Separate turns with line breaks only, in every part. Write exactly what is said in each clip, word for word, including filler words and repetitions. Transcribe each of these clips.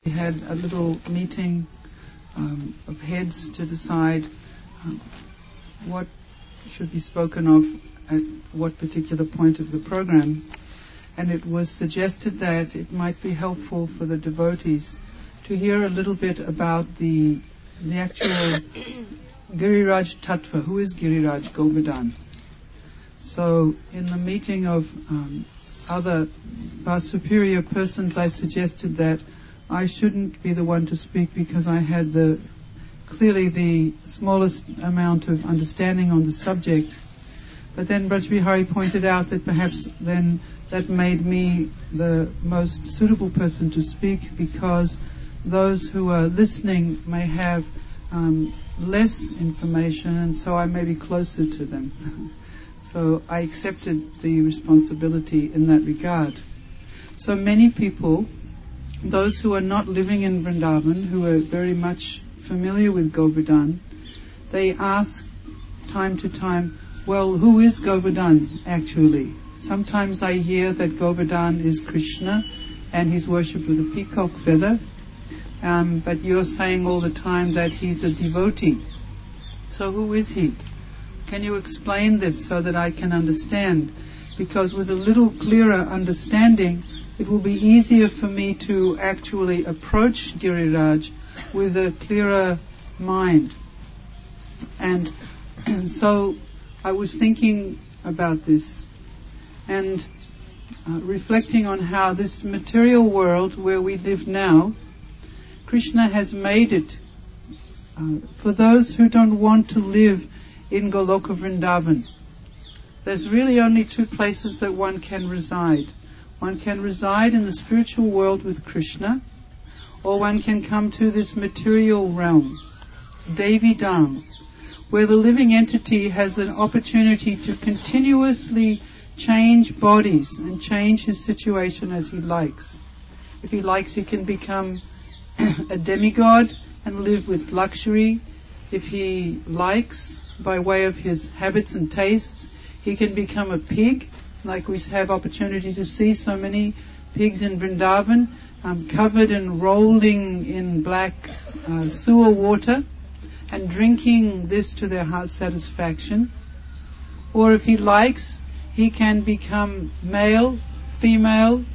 We had a little meeting um, of heads to decide um, what should be spoken of at what particular point of the program. And it was suggested that it might be helpful for the devotees to hear a little bit about the the actual Giriraj Tattva. Who is Giriraj Govardhan? So in the meeting of um, other far superior persons, I suggested that I shouldn't be the one to speak because I had the clearly the smallest amount of understanding on the subject. But then Braj Bihari pointed out that perhaps then that made me the most suitable person to speak because those who are listening may have um, less information, and so I may be closer to them. So I accepted the responsibility in that regard. So many people, those who are not living in Vrindavan, who are very much familiar with Govardhan, they ask time to time, well, who is Govardhan actually? Sometimes I hear that Govardhan is Krishna and he's worshipped with a peacock feather, um, but you're saying all the time that he's a devotee. So who is he? Can you explain this so that I can understand? Because with a little clearer understanding, it will be easier for me to actually approach Giriraj with a clearer mind. And so I was thinking about this and uh, reflecting on how this material world where we live now, Krishna has made it uh, for those who don't want to live in Goloka Vrindavan. There's really only two places that one can reside. One can reside in the spiritual world with Krishna, or one can come to this material realm, Devi Dham, where the living entity has an opportunity to continuously change bodies and change his situation as he likes. If he likes, he can become a demigod and live with luxury. If he likes, by way of his habits and tastes, he can become a pig, like we have opportunity to see so many pigs in Vrindavan, um, covered and rolling in black uh, sewer water and drinking this to their heart's satisfaction. Or if he likes, he can become male, female,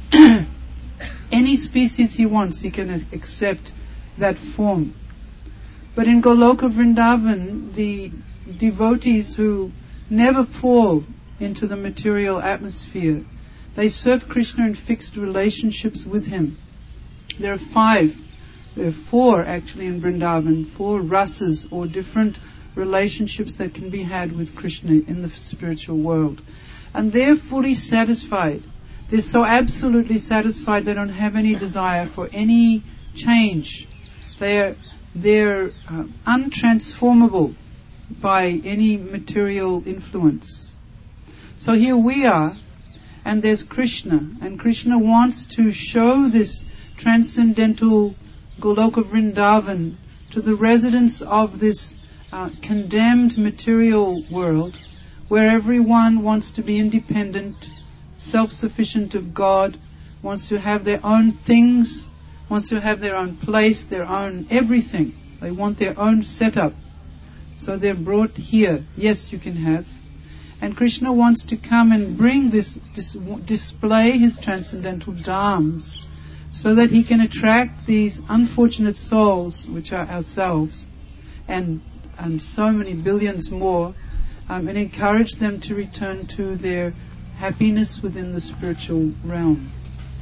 any species he wants, he can accept that form. But in Goloka Vrindavan, the devotees who never fall into the material atmosphere, they serve Krishna in fixed relationships with him. There are five, there are four actually in Vrindavan, four rasas or different relationships that can be had with Krishna in the spiritual world. And they're fully satisfied. They're so absolutely satisfied they don't have any desire for any change. They're They're uh, untransformable by any material influence. So here we are, and there's Krishna, and Krishna wants to show this transcendental Goloka Vrindavan to the residents of this uh, condemned material world, where everyone wants to be independent, self-sufficient of God, wants to have their own things, wants to have their own place, their own everything. They want their own setup. So they're brought here. Yes, you can have. And Krishna wants to come and bring this, dis- display his transcendental dhams, so that he can attract these unfortunate souls, which are ourselves, and and so many billions more, um, and encourage them to return to their happiness within the spiritual realm.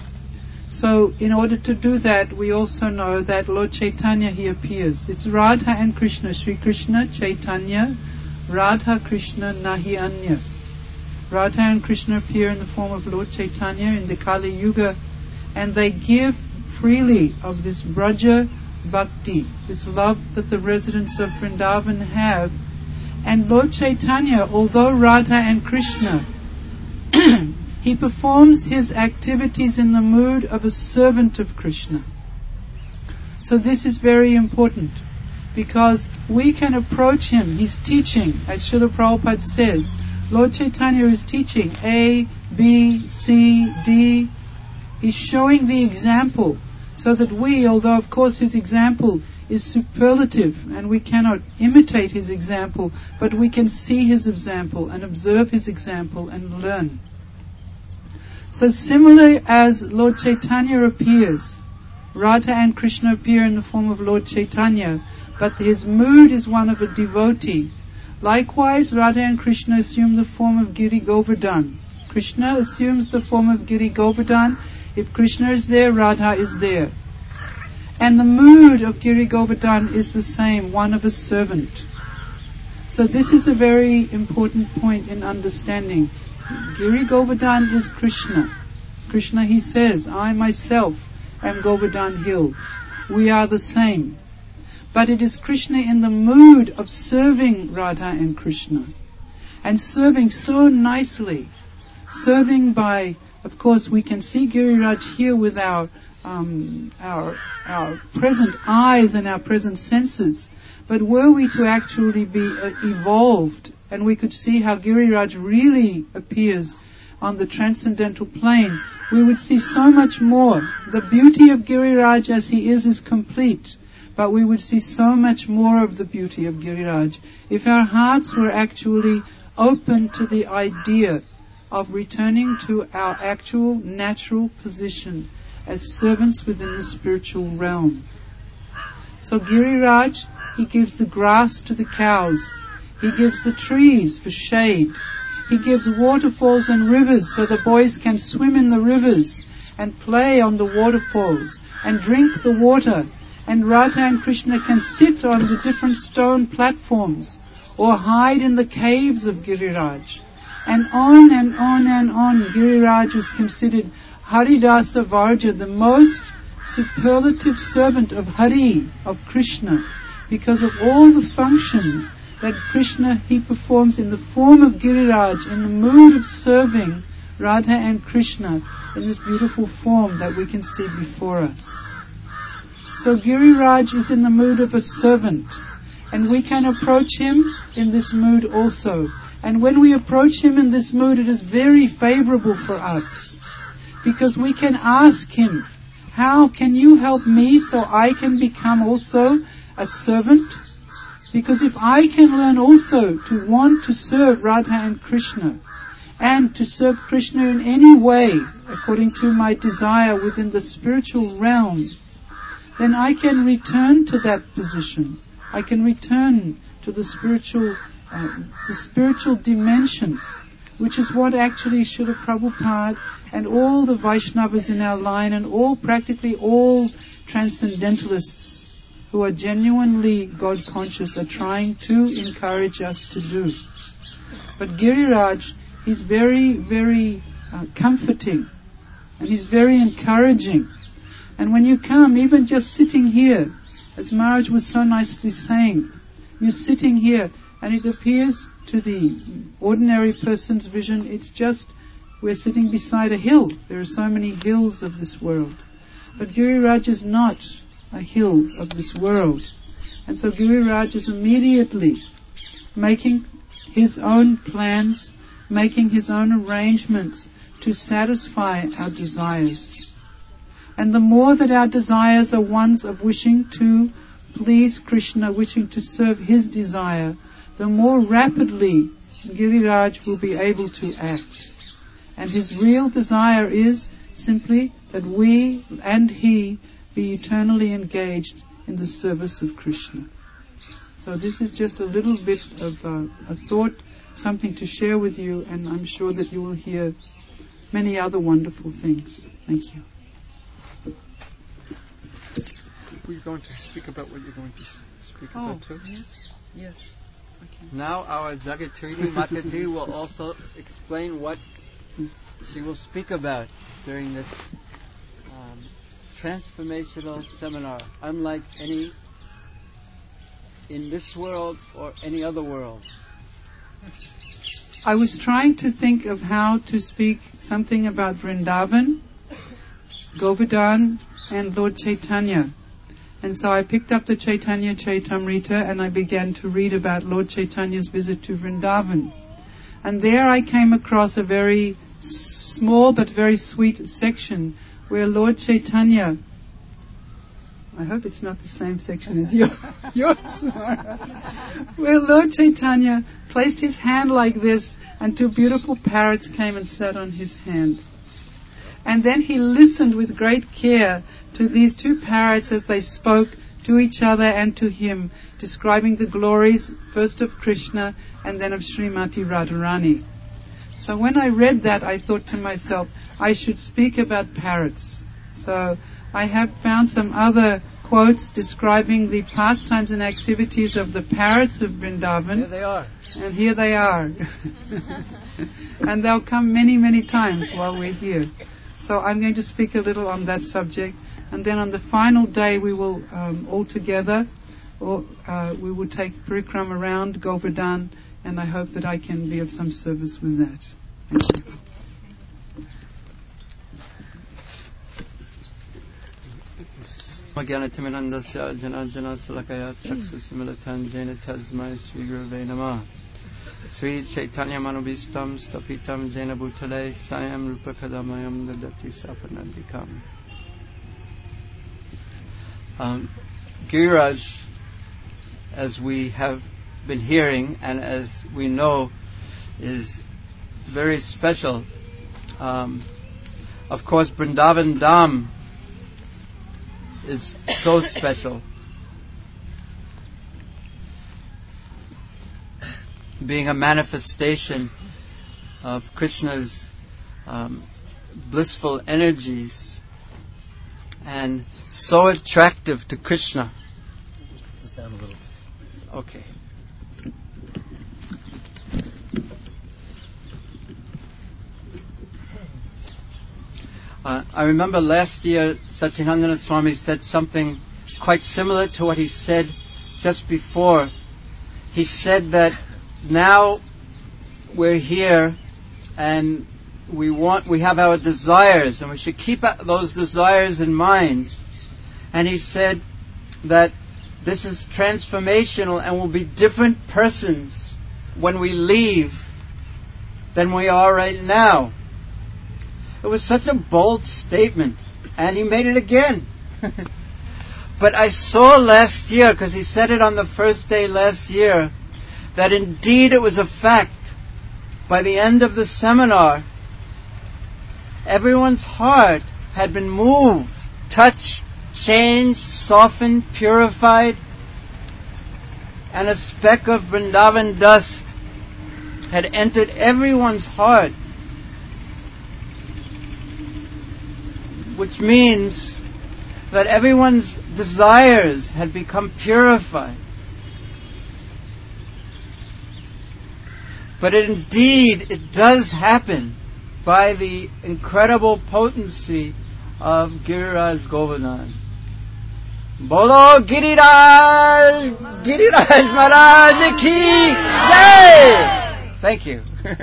So in order to do that, we also know that Lord Chaitanya, he appears. It's Radha and Krishna, Sri Krishna, Chaitanya, Radha, Krishna, Nahi Anya. Radha and Krishna appear in the form of Lord Chaitanya in the Kali Yuga, and they give freely of this Braja Bhakti, this love that the residents of Vrindavan have. And Lord Chaitanya, although Radha and Krishna, he performs his activities in the mood of a servant of Krishna. So this is very important, because we can approach him. He's teaching, as Srila Prabhupada says. Lord Chaitanya is teaching A, B, C, D. He's showing the example. So that we, although of course his example is superlative and we cannot imitate his example, but we can see his example and observe his example and learn. So similarly as Lord Chaitanya appears, Radha and Krishna appear in the form of Lord Chaitanya, but his mood is one of a devotee. Likewise, Radha and Krishna assume the form of Giri Govardhan. Krishna assumes the form of Giri Govardhan. If Krishna is there, Radha is there. And the mood of Giri Govardhan is the same, one of a servant. So this is a very important point in understanding. Giri Govardhan is Krishna. Krishna, he says, I myself am Govardhan Hill. We are the same. But it is Krishna in the mood of serving Radha and Krishna. And serving so nicely. Serving by, of course, we can see Giriraj here with our, um, our, our present eyes and our present senses. But were we to actually be uh, evolved, and we could see how Giriraj really appears on the transcendental plane, we would see so much more. The beauty of Giriraj as he is is complete. But we would see so much more of the beauty of Giriraj if our hearts were actually open to the idea of returning to our actual natural position as servants within the spiritual realm. So Giriraj, he gives the grass to the cows. He gives the trees for shade. He gives waterfalls and rivers so the boys can swim in the rivers and play on the waterfalls and drink the water. And Radha and Krishna can sit on the different stone platforms or hide in the caves of Giriraj. And on and on and on, Giriraj is considered Haridasa Varja, the most superlative servant of Hari, of Krishna, because of all the functions that Krishna, he performs in the form of Giriraj, in the mood of serving Radha and Krishna in this beautiful form that we can see before us. So Giriraj is in the mood of a servant, and we can approach him in this mood also. And when we approach him in this mood, it is very favorable for us, because we can ask him, how can you help me so I can become also a servant? Because if I can learn also to want to serve Radha and Krishna, and to serve Krishna in any way, according to my desire within the spiritual realm, then I can return to that position. I can return to the spiritual, uh, the spiritual dimension, which is what actually Srila Prabhupada and all the Vaishnavas in our line and all, practically all transcendentalists who are genuinely God conscious are trying to encourage us to do. But Giriraj is very, very uh, comforting, and he's very encouraging. And when you come, even just sitting here, as Maharaj was so nicely saying, you're sitting here and it appears to the ordinary person's vision, it's just, we're sitting beside a hill. There are so many hills of this world. But Giriraj is not a hill of this world. And so Giriraj is immediately making his own plans, making his own arrangements to satisfy our desires. And the more that our desires are ones of wishing to please Krishna, wishing to serve his desire, the more rapidly Giriraj will be able to act. And his real desire is simply that we and he be eternally engaged in the service of Krishna. So this is just a little bit of uh, a thought, something to share with you, and I'm sure that you will hear many other wonderful things. Thank you.
We're going to speak about what you're going to speak
oh,
about too.
Yes, yes. Okay.
Now our Jagatrini Mataji will also explain what she will speak about during this um, transformational seminar, unlike any in this world or any other world.
I was trying to think of how to speak something about Vrindavan, Govardhan, and Lord Chaitanya. And so I picked up the Chaitanya Chaitamrita and I began to read about Lord Chaitanya's visit to Vrindavan. And there I came across a very small but very sweet section where Lord Chaitanya I hope it's not the same section as your, yours. Where Lord Chaitanya placed his hand like this, and two beautiful parrots came and sat on his hand. And then he listened with great care to these two parrots as they spoke to each other and to him, describing the glories first of Krishna and then of Srimati Radharani. So when I read that, I thought to myself, I should speak about parrots. So I have found some other quotes describing the pastimes and activities of the parrots of Vrindavan.
Here they are.
And here they are. And they'll come many, many times while we're here. So I'm going to speak a little on that subject. And then on the final day, we will um, all together, or, uh, we will take Parikram around Govardhan, and I hope that I can be of some service with that. Thank you.
Jnanajanasya Jnanajanasakaya Chaksusimilatan Jena Tasmai Sri Gurave Namah Sri Chaitanya Manobhistam Stapitam Jena Bhutale Sayam Rupakadamayam Dadati Sapanandikam. Um, Giriraj, as we have been hearing and as we know, is very special. Um, of course, Vrindavan Dham is so special. Being a manifestation of Krishna's um, blissful energies and so attractive to Krishna.
Just down a little.
Okay. Uh, I remember last year Satchidananda Swami said something quite similar to what he said just before. He said that now we're here and we want, we have our desires, and we should keep those desires in mind. And he said that this is transformational and we'll be different persons when we leave than we are right now. It was such a bold statement, and he made it again. But I saw last year, because he said it on the first day last year, that indeed it was a fact. By the end of the seminar, everyone's heart had been moved, touched, changed, softened, purified, and a speck of Vrindavan dust had entered everyone's heart. Which means that everyone's desires had become purified. But indeed, it does happen by the incredible potency of Giriraj Govardhan. Bolo Giriraj! Giriraj Maharaj ki jai! Thank you.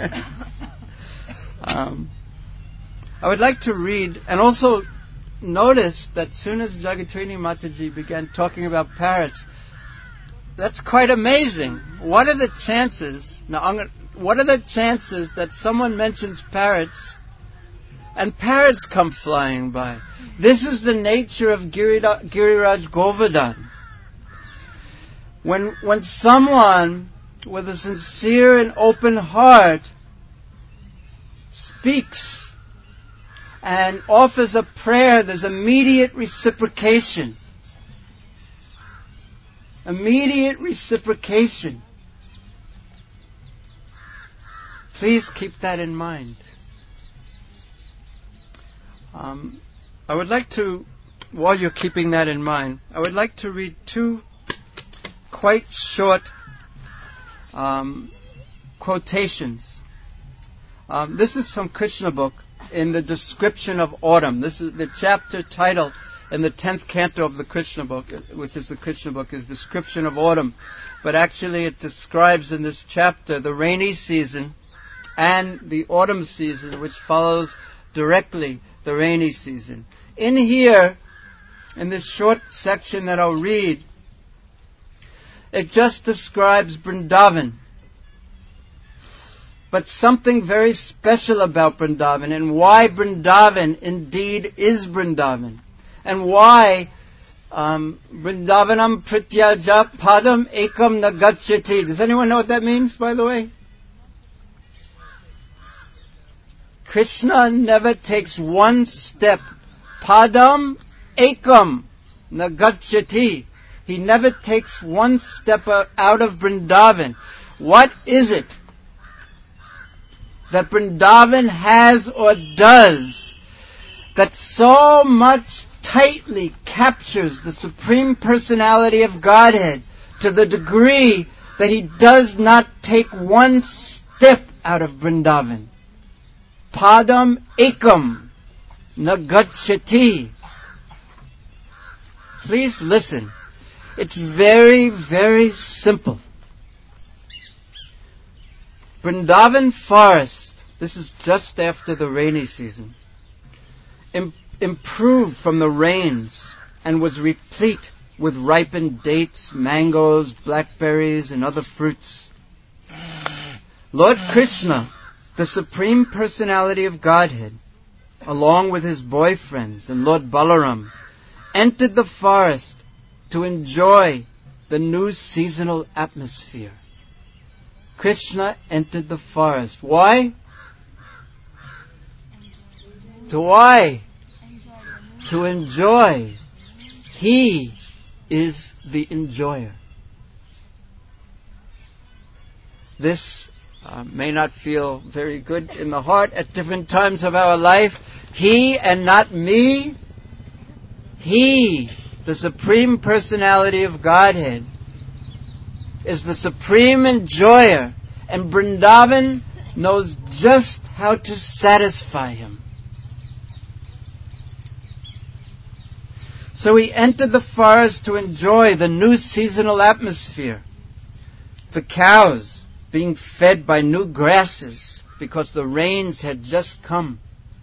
um, I would like to read, and also notice that as soon as Jagatrini Mataji began talking about parrots, that's quite amazing. What are the chances, now I'm gonna, what are the chances that someone mentions parrots and parrots come flying by? This is the nature of Giriraj, Giriraj Govardhan. When, when someone with a sincere and open heart speaks and offers a prayer, there's immediate reciprocation. Immediate reciprocation. Please keep that in mind. Um, I would like to, while you're keeping that in mind, I would like to read two quite short um, quotations. Um, this is from Krishna book, in the description of autumn. This is the chapter title in the tenth canto of the Krishna book, which is the Krishna book, is description of autumn. But actually it describes in this chapter the rainy season and the autumn season, which follows directly the rainy season. In here, in this short section that I'll read, it just describes Vrindavan. But something very special about Vrindavan, and why Vrindavan indeed is Vrindavan, and why um, Vrindavanam prityaja padam ekam nagachyati. Does anyone know what that means, by the way? Krishna never takes one step. Padam ekam nagachyati. He never takes one step out of Vrindavan. What is it that Vrindavan has or does that so much tightly captures the Supreme Personality of Godhead to the degree that he does not take one step out of Vrindavan? Padam ekam nagachyati. Please listen. It's very, very simple. Vrindavan forest, this is just after the rainy season, im- improved from the rains and was replete with ripened dates, mangoes, blackberries, and other fruits. Lord Krishna, the Supreme Personality of Godhead, along with his boyfriends and Lord Balaram, entered the forest to enjoy the new seasonal atmosphere. Krishna entered the forest. Why? To why? To enjoy. He is the enjoyer. This uh, may not feel very good in the heart at different times of our life. He and not me. He, the Supreme Personality of Godhead, is the supreme enjoyer, and Vrindavan knows just how to satisfy him. So he entered the forest to enjoy the new seasonal atmosphere. The cows being fed by new grasses because the rains had just come.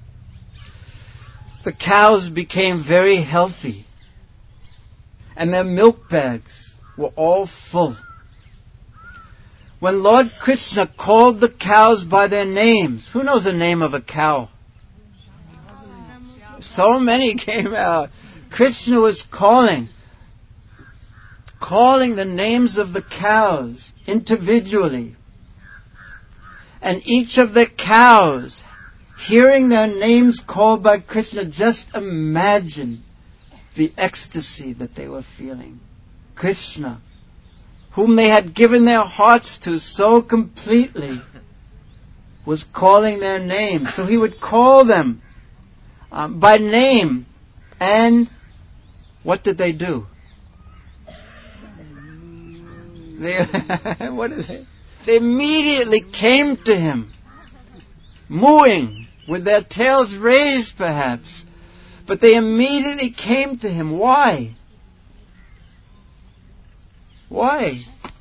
The cows became very healthy, and their milk bags were all full. When Lord Krishna called the cows by their names, who knows the name of a cow? So many came out. Krishna was calling, calling the names of the cows individually. And each of the cows, hearing their names called by Krishna, just imagine the ecstasy that they were feeling. Krishna, whom they had given their hearts to so completely, was calling their name. So he would call them um, by name. And what did they do? They, what did they? They immediately came to him, mooing, with their tails raised perhaps. But they immediately came to him. Why? Why?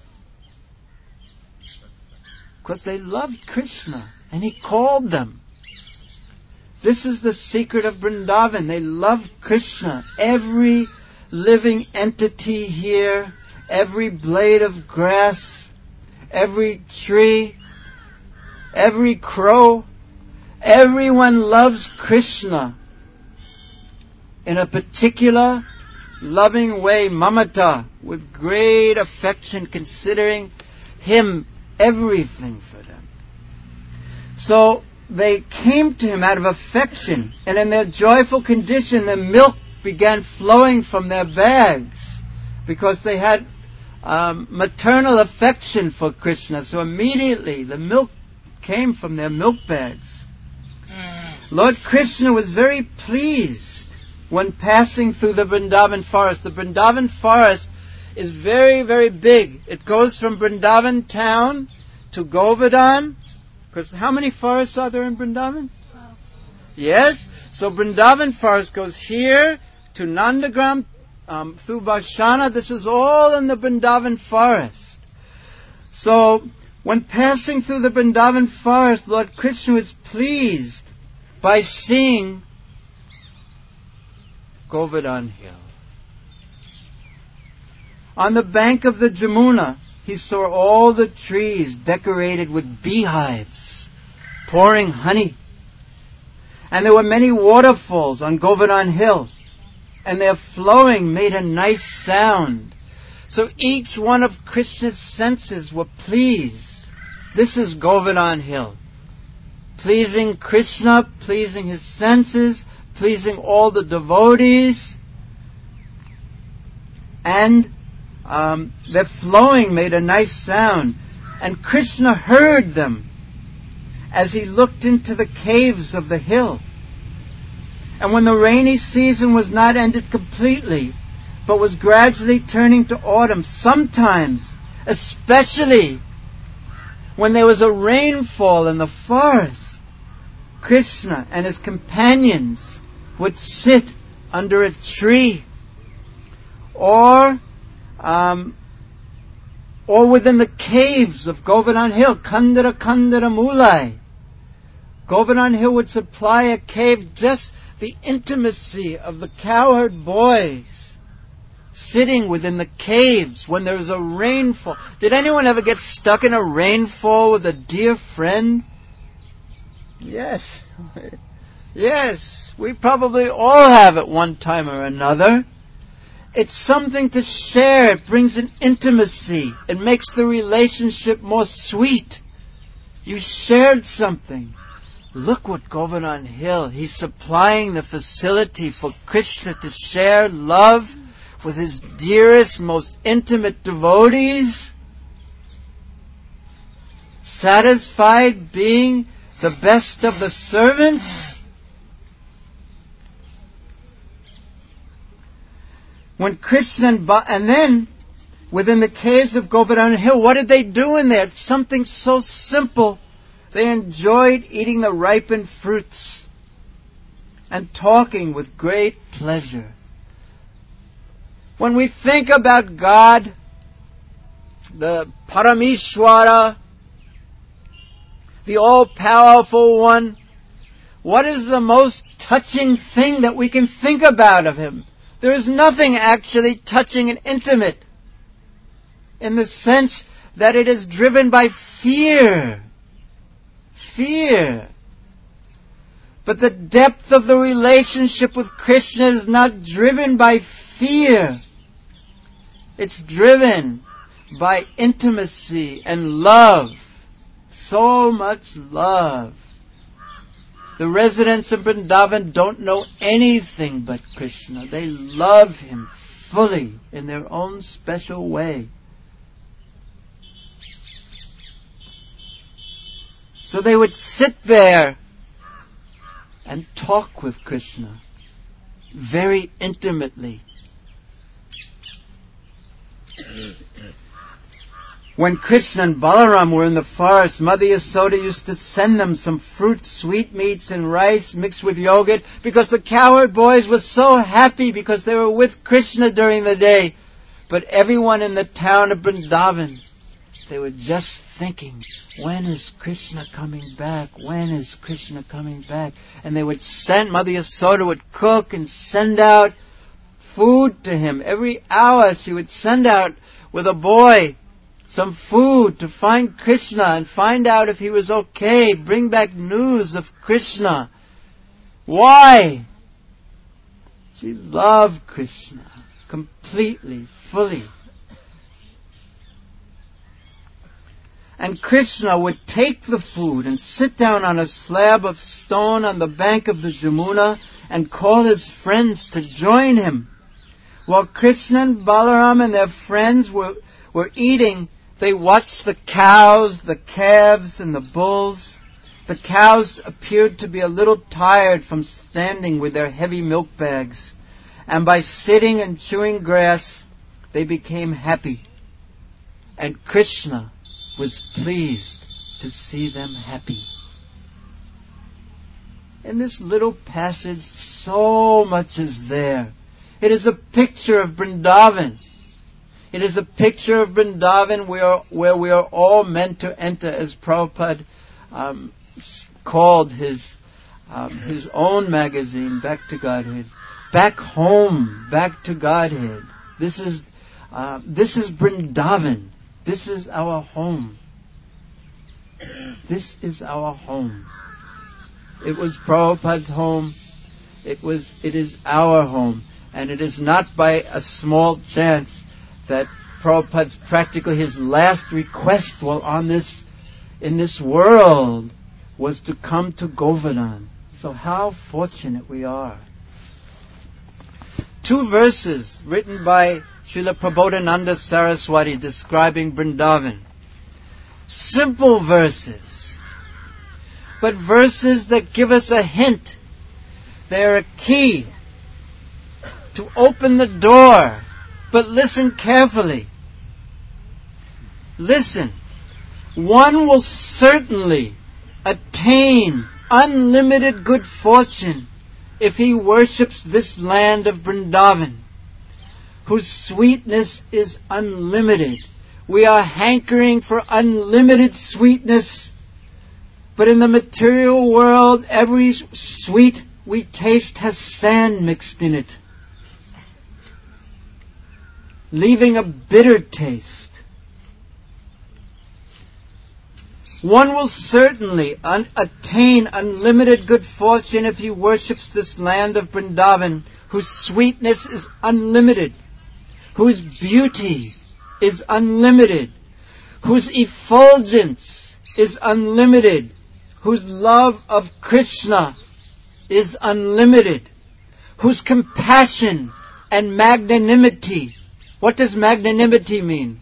Because they loved Krishna, and he called them. This is the secret of Vrindavan. They loved Krishna. Every living entity here, every blade of grass, every tree, every crow, everyone loves Krishna in a particular loving way, mamata, with great affection, considering him everything for them. So they came to him out of affection, and in their joyful condition, the milk began flowing from their bags because they had um, maternal affection for Krishna. So immediately the milk came from their milk bags. Lord Krishna was very pleased when passing through the Vrindavan forest. The Vrindavan forest is very, very big. It goes from Vrindavan town to Govardhan. Because how many forests are there in Vrindavan? Twelve. Yes? So Vrindavan forest goes here to Nandagram, um, through Varshana. This is all in the Vrindavan forest. So when passing through the Vrindavan forest, Lord Krishna was pleased by seeing Govardhan Hill. On the bank of the Jamuna, he saw all the trees decorated with beehives, pouring honey. And there were many waterfalls on Govardhan Hill. and their flowing made a nice sound. So each one of Krishna's senses were pleased. This is Govardhan Hill. Pleasing Krishna, pleasing his senses, pleasing all the devotees. And um, their flowing made a nice sound. And Krishna heard them as he looked into the caves of the hill. And when the rainy season was not ended completely, but was gradually turning to autumn, sometimes, especially when there was a rainfall in the forest, Krishna and his companions would sit under a tree, or um, or within the caves of Govardhan Hill, Kandara Kandara Mulai. Govardhan Hill would supply a cave, just the intimacy of the cowherd boys sitting within the caves when there was a rainfall. Did anyone ever get stuck in a rainfall with a dear friend? Yes. Yes, we probably all have at one time or another. It's something to share. It brings an intimacy. It makes the relationship more sweet. You shared something. Look what Govardhan Hill, he's supplying the facility for Krishna to share love with his dearest, most intimate devotees. Satisfied being the best of the servants. When Krishna and, ba- and then within the caves of Govardhan Hill, what did they do in there? It's something so simple. They enjoyed eating the ripened fruits and talking with great pleasure. When we think about God, the Parameshwara, the all-powerful one, what is the most touching thing that we can think about of him? There is nothing actually touching and intimate in the sense that it is driven by fear. Fear. But the depth of the relationship with Krishna is not driven by fear. It's driven by intimacy and love. So much love. The residents of Vrindavan don't know anything but Krishna. They love him fully in their own special way. So they would sit there and talk with Krishna very intimately. When Krishna and Balaram were in the forest, Mother Yasoda used to send them some fruit, sweetmeats, and rice mixed with yogurt, because the cowherd boys were so happy because they were with Krishna during the day. But everyone in the town of Vrindavan, they were just thinking, when is Krishna coming back? When is Krishna coming back? And they would send, Mother Yasoda would cook and send out food to him. Every hour she would send out with a boy some food to find Krishna and find out if he was okay, bring back news of Krishna. Why? She loved Krishna completely, fully. And Krishna would take the food and sit down on a slab of stone on the bank of the Jamuna and call his friends to join him. While Krishna and Balaram and their friends were, were eating, they watched the cows, the calves, and the bulls. The cows appeared to be a little tired from standing with their heavy milk bags, and by sitting and chewing grass, they became happy. And Krishna was pleased to see them happy. In this little passage, so much is there. It is a picture of Vrindavan. It is a picture of Vrindavan where, where we are all meant to enter, as Prabhupada um, called his um, his own magazine, Back to Godhead. Back home, back to Godhead. This is uh, this is Vrindavan. This is our home. This is our home. It was Prabhupada's home. It was. It is our home. And it is not by a small chance that Prabhupada's practically his last request while on this, in this world was to come to Govardhan. So how fortunate we are. Two verses written by Srila Prabodhananda Saraswati describing Vrindavan. Simple verses, but verses that give us a hint. They are a key to open the door, but listen carefully. Listen. One will certainly attain unlimited good fortune if he worships this land of Vrindavan, whose sweetness is unlimited. We are hankering for unlimited sweetness, but in the material world, every sweet we taste has sand mixed in it, leaving a bitter taste. One will certainly un- attain unlimited good fortune if he worships this land of Vrindavan, whose sweetness is unlimited, whose beauty is unlimited, whose effulgence is unlimited, whose love of Krishna is unlimited, whose compassion and magnanimity. What does magnanimity mean?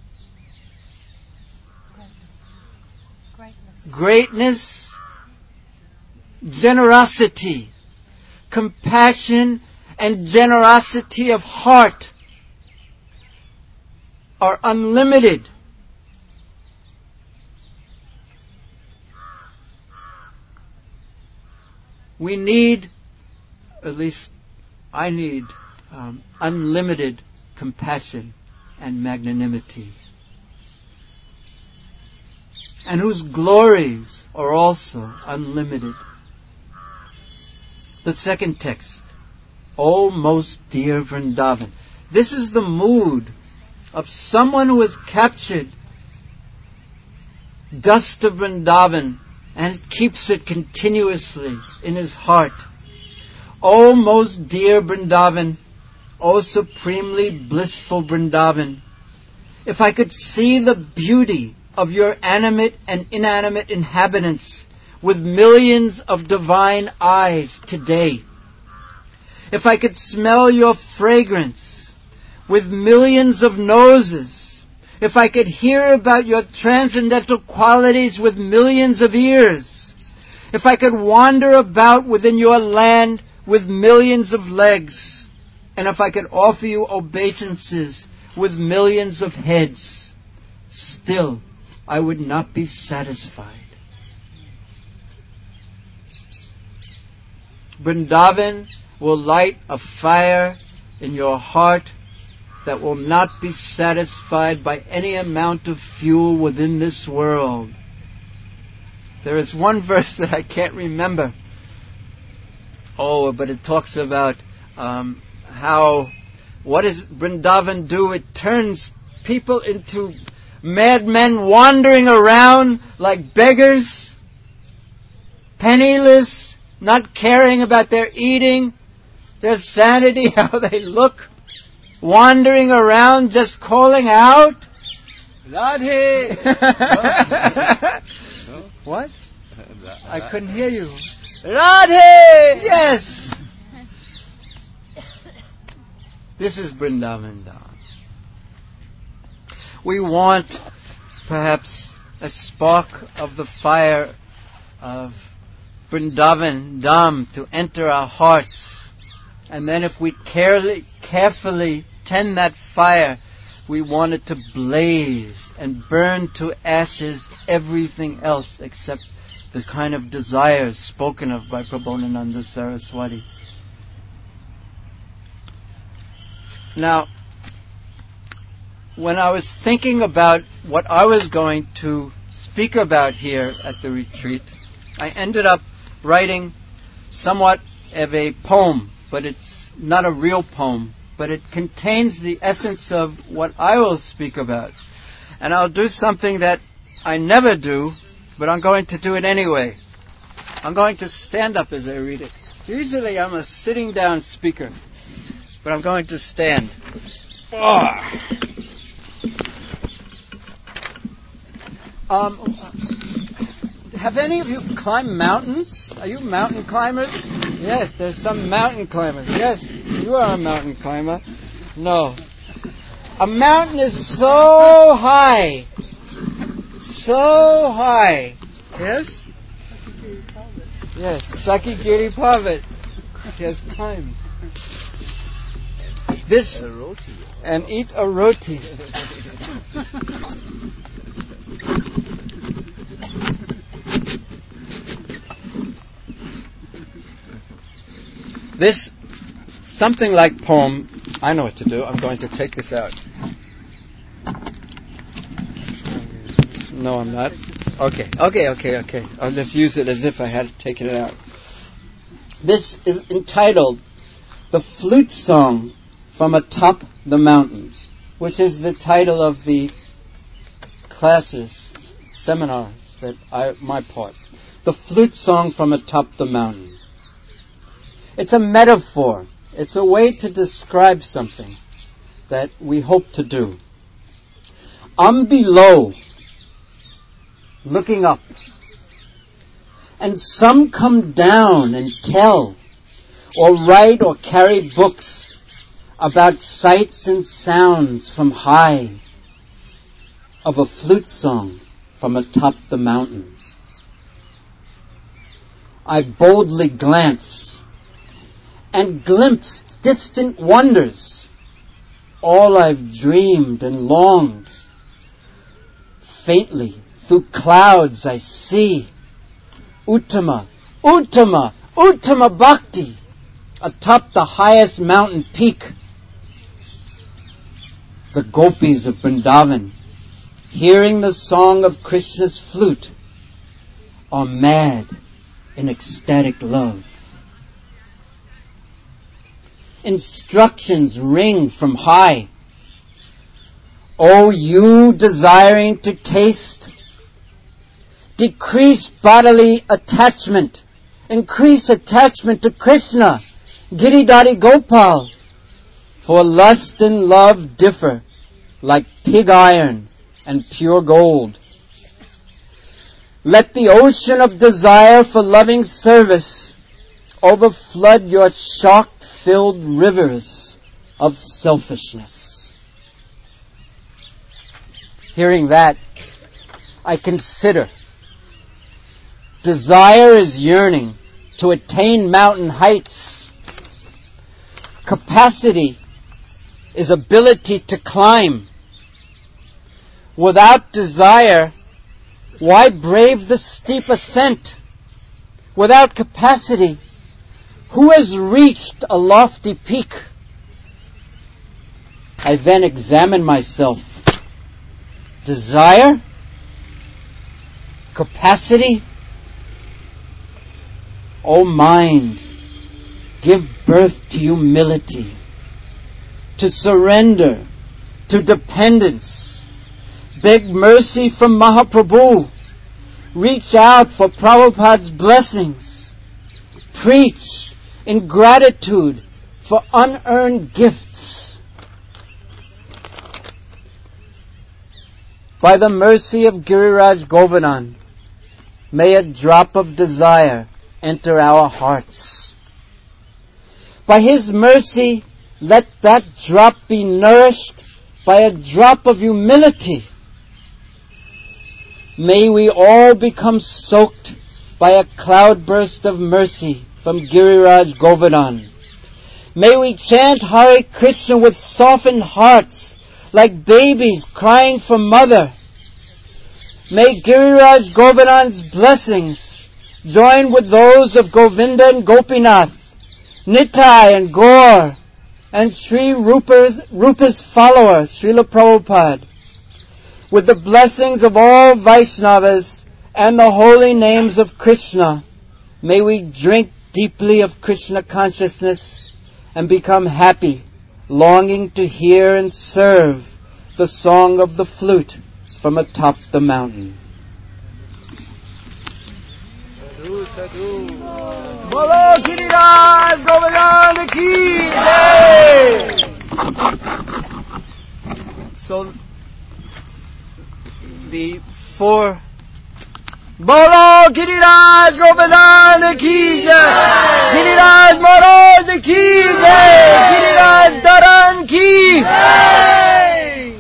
Greatness, generosity, compassion and generosity of heart are unlimited. We need, at least I need, um, unlimited compassion and magnanimity, and whose glories are also unlimited. The second text, O most dear Vrindavan. This is the mood of someone who has captured dust of Vrindavan and keeps it continuously in his heart. O most dear Vrindavan, O supremely blissful Vrindavan, if I could see the beauty of your animate and inanimate inhabitants with millions of divine eyes today, if I could smell your fragrance with millions of noses, if I could hear about your transcendental qualities with millions of ears, if I could wander about within your land with millions of legs, and if I could offer you obeisances with millions of heads, still I would not be satisfied. Vrindavan will light a fire in your heart that will not be satisfied by any amount of fuel within this world. There is one verse that I can't remember. Oh, but it talks about um, how, what does Vrindavan do? It turns people into madmen wandering around like beggars, penniless, not caring about their eating, their sanity, how they look, wandering around just calling out, Radhe! What? I couldn't hear you. Radhe! Yes! This is Vrindavan Dham. We want perhaps a spark of the fire of Vrindavan Dham to enter our hearts. And then if we carefully, carefully tend that fire, we want it to blaze and burn to ashes everything else except the kind of desires spoken of by Prabodhananda Saraswati. Now, when I was thinking about what I was going to speak about here at the retreat, I ended up writing somewhat of a poem, but it's not a real poem, but it contains the essence of what I will speak about. And I'll do something that I never do, but I'm going to do it anyway. I'm going to stand up as I read it. Usually I'm a sitting down speaker, but I'm going to stand. Oh. Um, have any of you climbed mountains? Are you mountain climbers? Yes, there's some mountain climbers. Yes, you are a mountain climber. No. A mountain is so high. So high. Yes? Yes, Sakigiri Parvat. He has climbed. This and eat a roti. This something like poem. I know what to do. I'm going to take this out. No, I'm not. Okay, okay, okay, okay. I'll just use it as if I had taken it out. This is entitled The Flute Song from Atop the Mountain, which is the title of the classes, seminars that I my part. The Flute Song from Atop the Mountain. It's a metaphor. It's a way to describe something that we hope to do. I'm below, looking up, and some come down and tell, or write or carry books about sights and sounds from high, of a flute song from atop the mountain. I boldly glance and glimpse distant wonders, all I've dreamed and longed. Faintly through clouds I see Uttama, Uttama, Uttama Bhakti atop the highest mountain peak. The gopis of Vrindavan, hearing the song of Krishna's flute, are mad in ecstatic love. Instructions ring from high. O you desiring to taste, decrease bodily attachment, increase attachment to Krishna, Giridhari Gopal, for lust and love differ like pig iron and pure gold. Let the ocean of desire for loving service overflood your shock-filled rivers of selfishness. Hearing that, I consider desire is yearning to attain mountain heights. Capacity is ability to climb. Without desire, why brave the steep ascent? Without capacity, who has reached a lofty peak? I then examine myself. Desire? Capacity? O mind, give birth to humility, to surrender, to dependence. Beg mercy from Mahaprabhu. Reach out for Prabhupada's blessings. Preach in gratitude for unearned gifts. By the mercy of Giriraj Govardhan, may a drop of desire enter our hearts. By His mercy, let that drop be nourished by a drop of humility. May we all become soaked by a cloudburst of mercy from Giriraj Govardhan. May we chant Hare Krishna with softened hearts, like babies crying for mother. May Giriraj Govardhan's blessings join with those of Govinda and Gopinath, Nitai and Gaur, and Sri Rupa's, Rupa's follower, Srila Prabhupada, with the blessings of all Vaishnavas and the holy names of Krishna. May we drink deeply of Krishna consciousness and become happy, longing to hear and serve the song of the flute from atop the mountain. Sadhu, sadhu. Bolo Giriraj Govardhan ki jai! So the four Bolo Giriraj Govardhan ki jai, Giriraj Maharaj ki jai, Giriraj Dharan ki jai.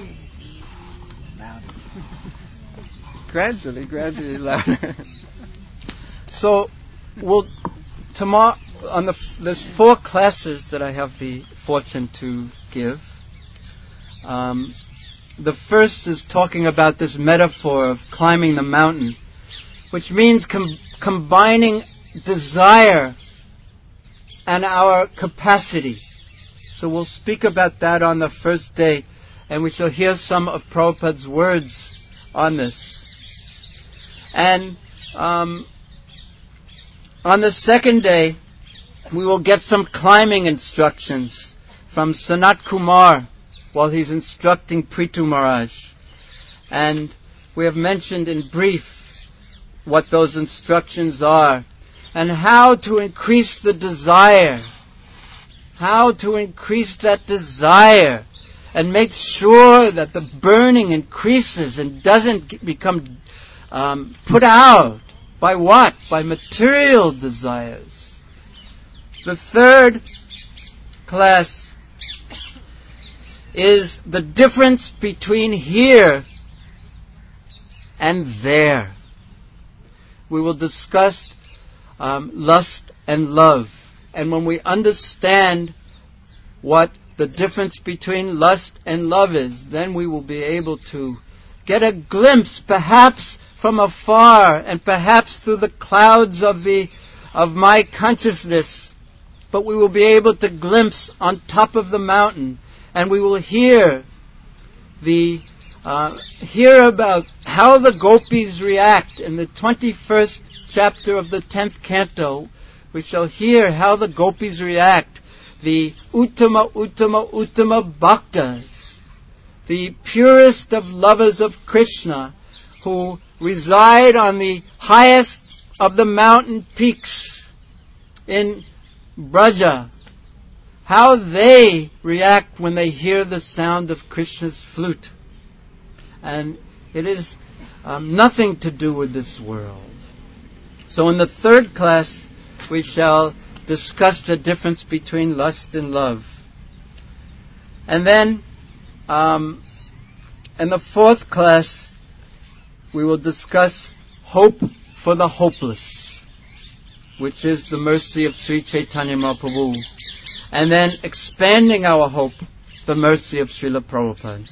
Gradually, gradually louder. So we'll tomorrow on the there's four classes that I have the fortune to give. Um, the first is talking about this metaphor of climbing the mountain, which means com- combining desire and our capacity. So we'll speak about that on the first day, and we shall hear some of Prabhupada's words on this. And um, on the second day, we will get some climbing instructions from Sanat Kumar while he's instructing Prithu Maharaj. And we have mentioned in brief what those instructions are and how to increase the desire, how to increase that desire and make sure that the burning increases and doesn't become um, put out. By what? By material desires. The third class is the difference between here and there. We will discuss um, lust and love. And when we understand what the difference between lust and love is, then we will be able to get a glimpse, perhaps from afar, and perhaps through the clouds of the of my consciousness, but we will be able to glimpse on top of the mountain, and we will hear the uh, hear about how the gopis react in the twenty-first chapter of the tenth canto. We shall hear how the gopis react, the Uttama, Uttama, Uttama Bhaktas, the purest of lovers of Krishna, who reside on the highest of the mountain peaks in Braja, how they react when they hear the sound of Krishna's flute. And it is um, nothing to do with this world. So in the third class, we shall discuss the difference between lust and love. And then, um, in the fourth class, we will discuss hope for the hopeless, which is the mercy of Sri Chaitanya Mahaprabhu. And then expanding our hope, the mercy of Srila Prabhupada.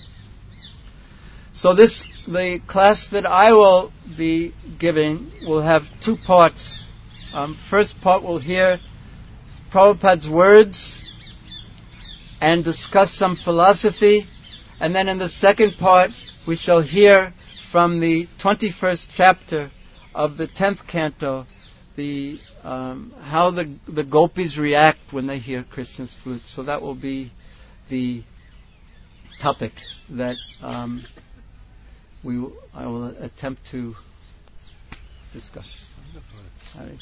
So this, the class that I will be giving will have two parts. Um, first part we'll hear Prabhupada's words and discuss some philosophy. And then in the second part we shall hear from the twenty-first chapter of the tenth canto, the um, how the the gopis react when they hear Krishna's flute. So that will be the topic that um, we will, I will attempt to discuss. Wonderful.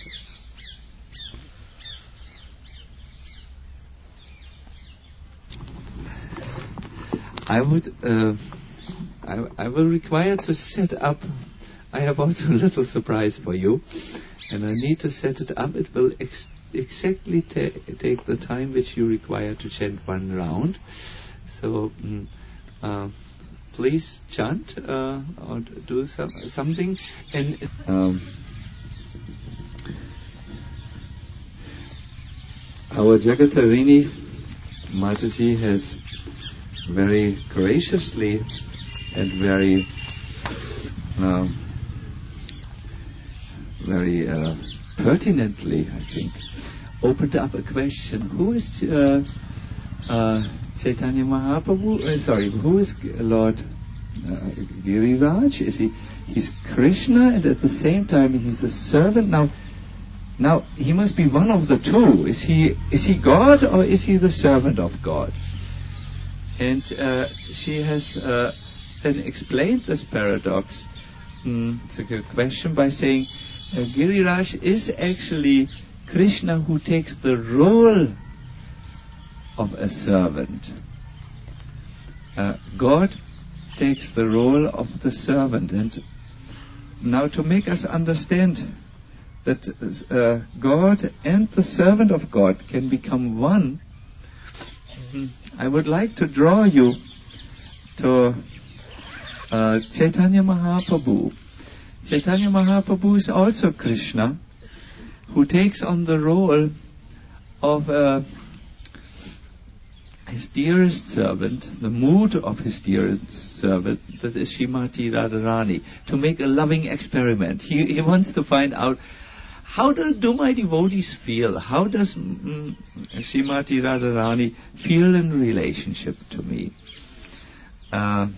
I would. Uh, I, I will require to set up. I have also a little surprise for you, and I need to set it up. It will ex- exactly ta- take the time which you require to chant one round. So, mm, uh, please chant uh, or do some, something. And um, our Jagatarini Mataji has very graciously and very uh, very uh, pertinently, I think, opened up a question. Who is uh, uh, Chaitanya Mahaprabhu? Uh, sorry, who is Lord uh, Giriraj? Is he? He's Krishna, and at the same time he's the servant. Now, now he must be one of the two. Is he? Is he God or is he the servant of God? And uh, she has uh, then explained this paradox. Mm, it's a good question by saying uh, Giriraj is actually Krishna who takes the role of a servant. Uh, God takes the role of the servant. And now to make us understand that uh, God and the servant of God can become one, I would like to draw you to uh, Chaitanya Mahaprabhu. Chaitanya Mahaprabhu is also Krishna, who takes on the role of uh, his dearest servant, the mood of his dearest servant, that is Srimati Radharani, to make a loving experiment. He, he wants to find out, how do, do my devotees feel? How does mm, Srimati Radharani feel in relationship to me? Uh,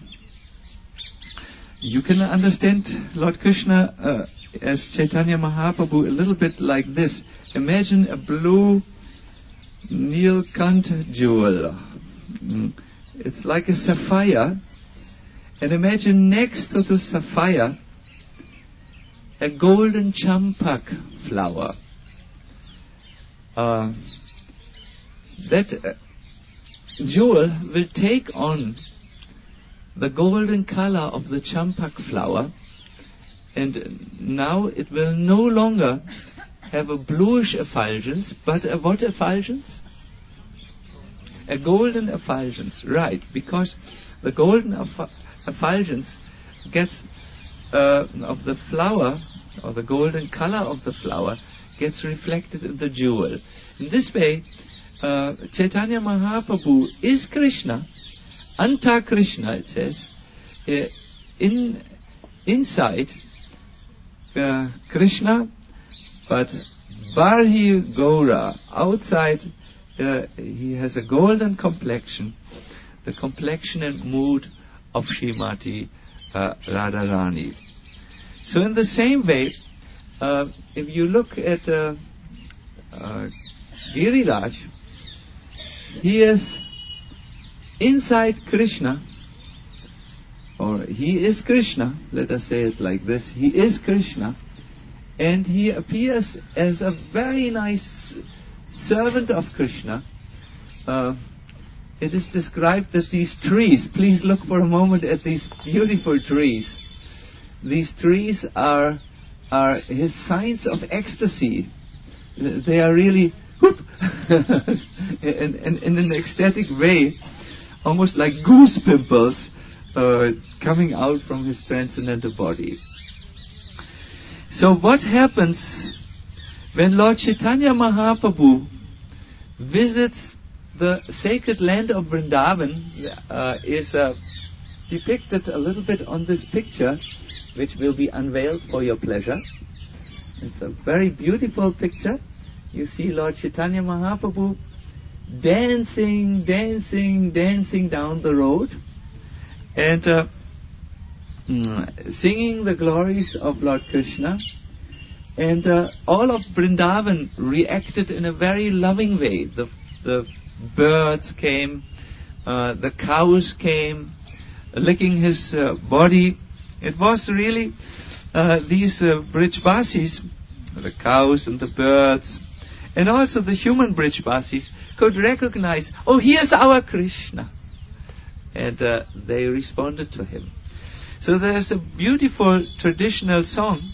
you can understand Lord Krishna uh, as Chaitanya Mahaprabhu a little bit like this. Imagine a blue Nilkant jewel. Mm. It's like a sapphire. And imagine next to the sapphire a golden champak flower. Uh, that uh, jewel will take on the golden color of the champak flower, and now it will no longer have a bluish effulgence, but a what effulgence? A golden effulgence, right, because the golden eff- effulgence gets uh, of the flower, or the golden color of the flower, gets reflected in the jewel. In this way, uh, Chaitanya Mahaprabhu is Krishna, Anta Krishna, it says, uh, in inside uh, Krishna, but Barhi Gaura, outside, uh, he has a golden complexion, the complexion and mood of Srimati uh, Radharani. So in the same way, uh, if you look at uh, uh, Giriraj, he is inside Krishna, or he is Krishna, let us say it like this, he is Krishna, and he appears as a very nice servant of Krishna. Uh, it is described that these trees, please look for a moment at these beautiful trees. These trees are are his signs of ecstasy. They are really whoop, in, in, in an ecstatic way, almost like goose pimples uh, coming out from his transcendental body. So what happens when Lord Chaitanya Mahaprabhu visits the sacred land of Vrindavan uh, is uh, depicted a little bit on this picture, which will be unveiled for your pleasure. It's a very beautiful picture. You see Lord Chaitanya Mahaprabhu dancing, dancing, dancing down the road, and uh, singing the glories of Lord Krishna. And uh, all of Vrindavan reacted in a very loving way. The, the birds came, uh, the cows came, licking his uh, body. It was really uh, these uh, Brijvasis, the cows and the birds, and also the human Brijvasis could recognize, oh, here's our Krishna. And uh, they responded to him. So there's a beautiful traditional song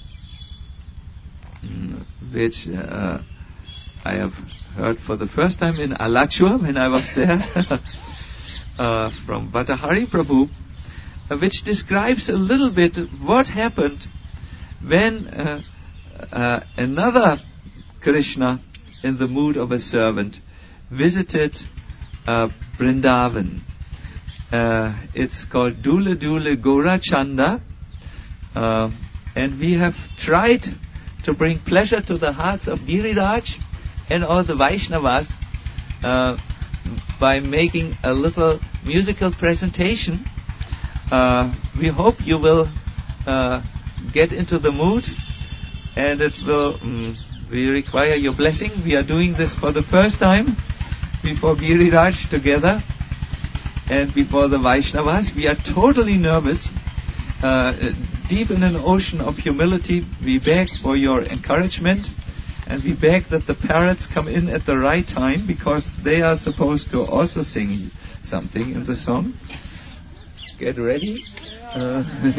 which uh, I have heard for the first time in Alachua when I was there, uh, from Bhattahari Prabhu, uh, which describes a little bit what happened when uh, uh, another Krishna in the mood of a servant visited uh, Vrindavan. Uh, it's called Dule Dule Gora Chanda, uh, and we have tried to bring pleasure to the hearts of Giriraj and all the Vaishnavas uh, by making a little musical presentation. Uh, we hope you will uh, get into the mood, and it will. Um, we require your blessing. We are doing this for the first time before Giriraj together and before the Vaishnavas. We are totally nervous. Uh, deep in an ocean of humility, we beg for your encouragement And we beg that the parrots come in at the right time, because they are supposed to also sing something in the song. Get ready. Uh,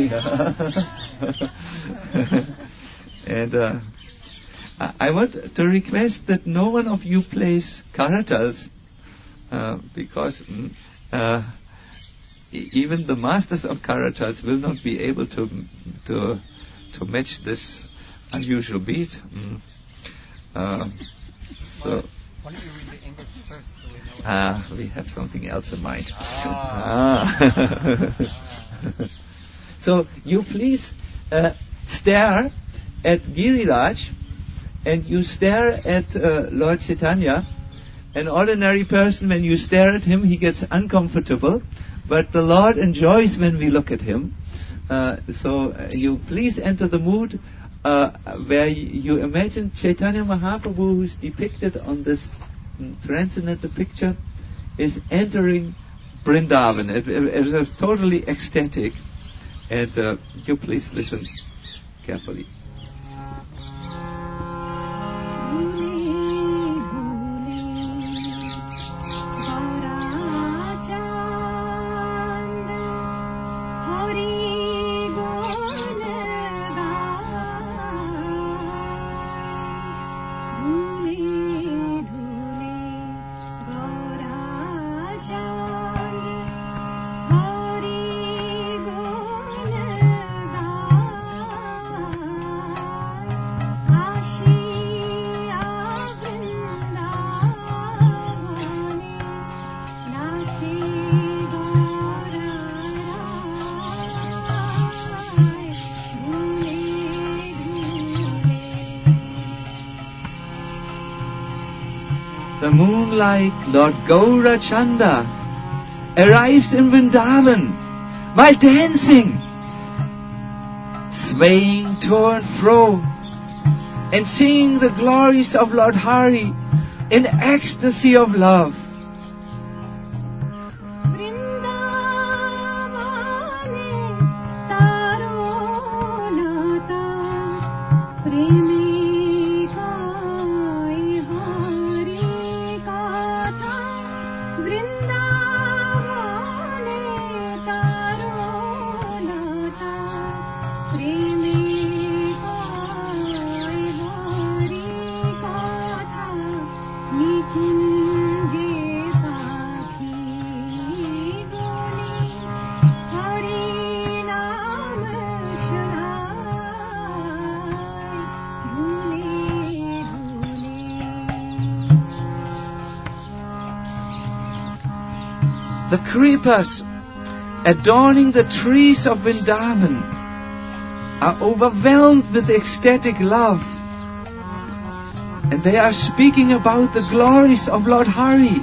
and uh, I, I want to request that no one of you plays karatals, uh, because uh, e- even the masters of karatals will not be able to to to match this unusual beat. Mm. Uh, so
Why don't you read the English first so we know what
Ah, we have something else in mind.
Ah.
Ah. So you please uh, stare at Giriraj, and you stare at uh, Lord Chaitanya. An ordinary person, when you stare at him, he gets uncomfortable, but the Lord enjoys when we look at him. Uh, so uh, you please enter the mood uh, where you imagine Chaitanya Mahaprabhu, who's depicted on this transcendental picture, is entering Vrindavan. It, it, it is totally ecstatic, and uh, you please listen carefully. The moonlight Lord Gaurachanda arrives in Vrindavan while dancing, swaying to and fro, and singing the glories of Lord Hari in ecstasy of love. The creepers adorning the trees of Vrindavan are overwhelmed with ecstatic love, and they are speaking about the glories of Lord Hari.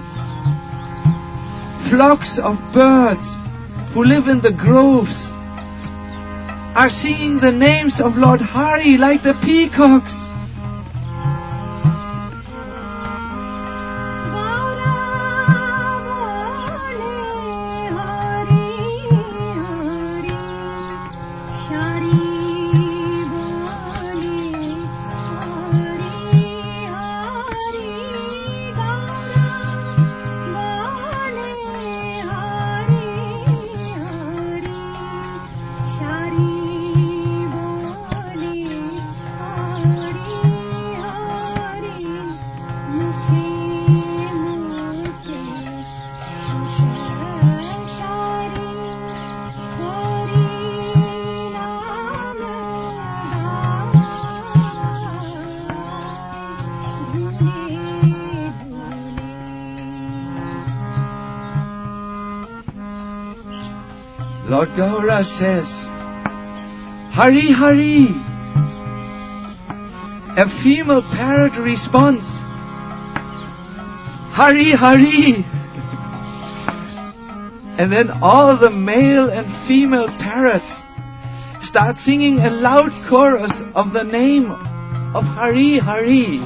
Flocks of birds who live in the groves are singing the names of Lord Hari like the peacocks. Lord Gaura says, Hari Hari. A female parrot responds, Hari Hari. And then all the male and female parrots start singing a loud chorus of the name of Hari Hari.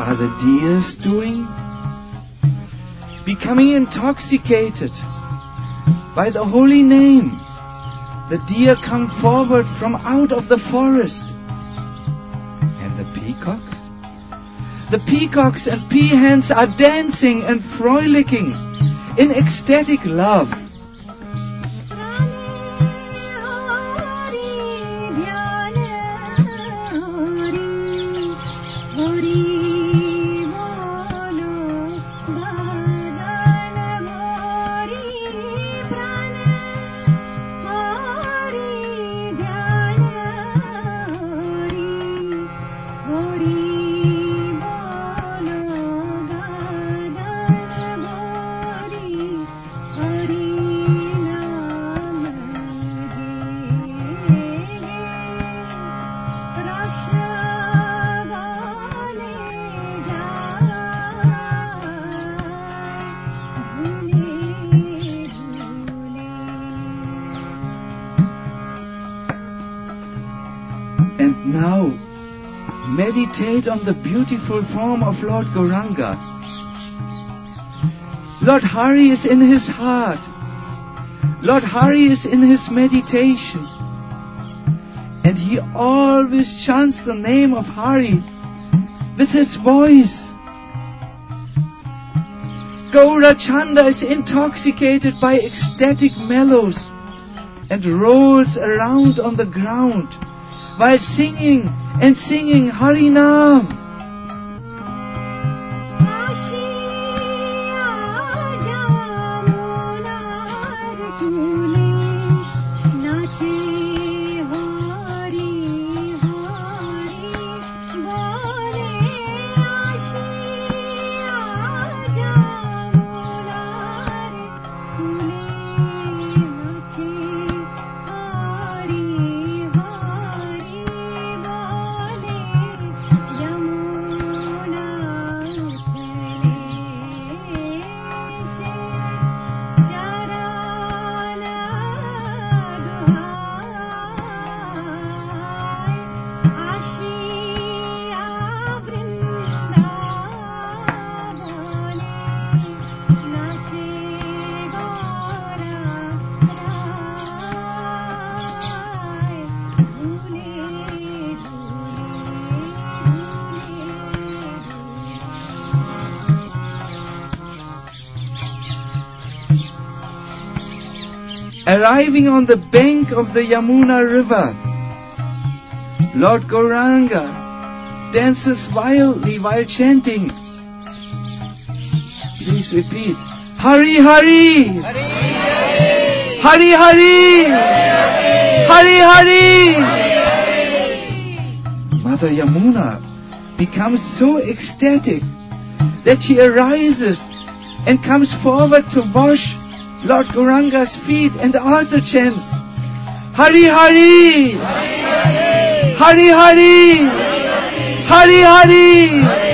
are the deers doing? Becoming intoxicated by the holy name, the deer come forward from out of the forest. And the peacocks? The peacocks and peahens are dancing and frolicking in ecstatic love. And now, meditate on the beautiful form of Lord Gauranga. Lord Hari is in his heart. Lord Hari is in his meditation. And he always chants the name of Hari with his voice. Gaurachanda is intoxicated by ecstatic mellows and rolls around on the ground while singing and singing Harinam. Arriving on the bank of the Yamuna river, Lord Gauranga dances wildly while chanting. Please repeat. Hari Hari! Hari Hari! Hari Hari! Mother Yamuna becomes so ecstatic that she arises and comes forward to wash Lord Gauranga's feet and also chants, Hari Hari! Hari Hari! Hari Hari!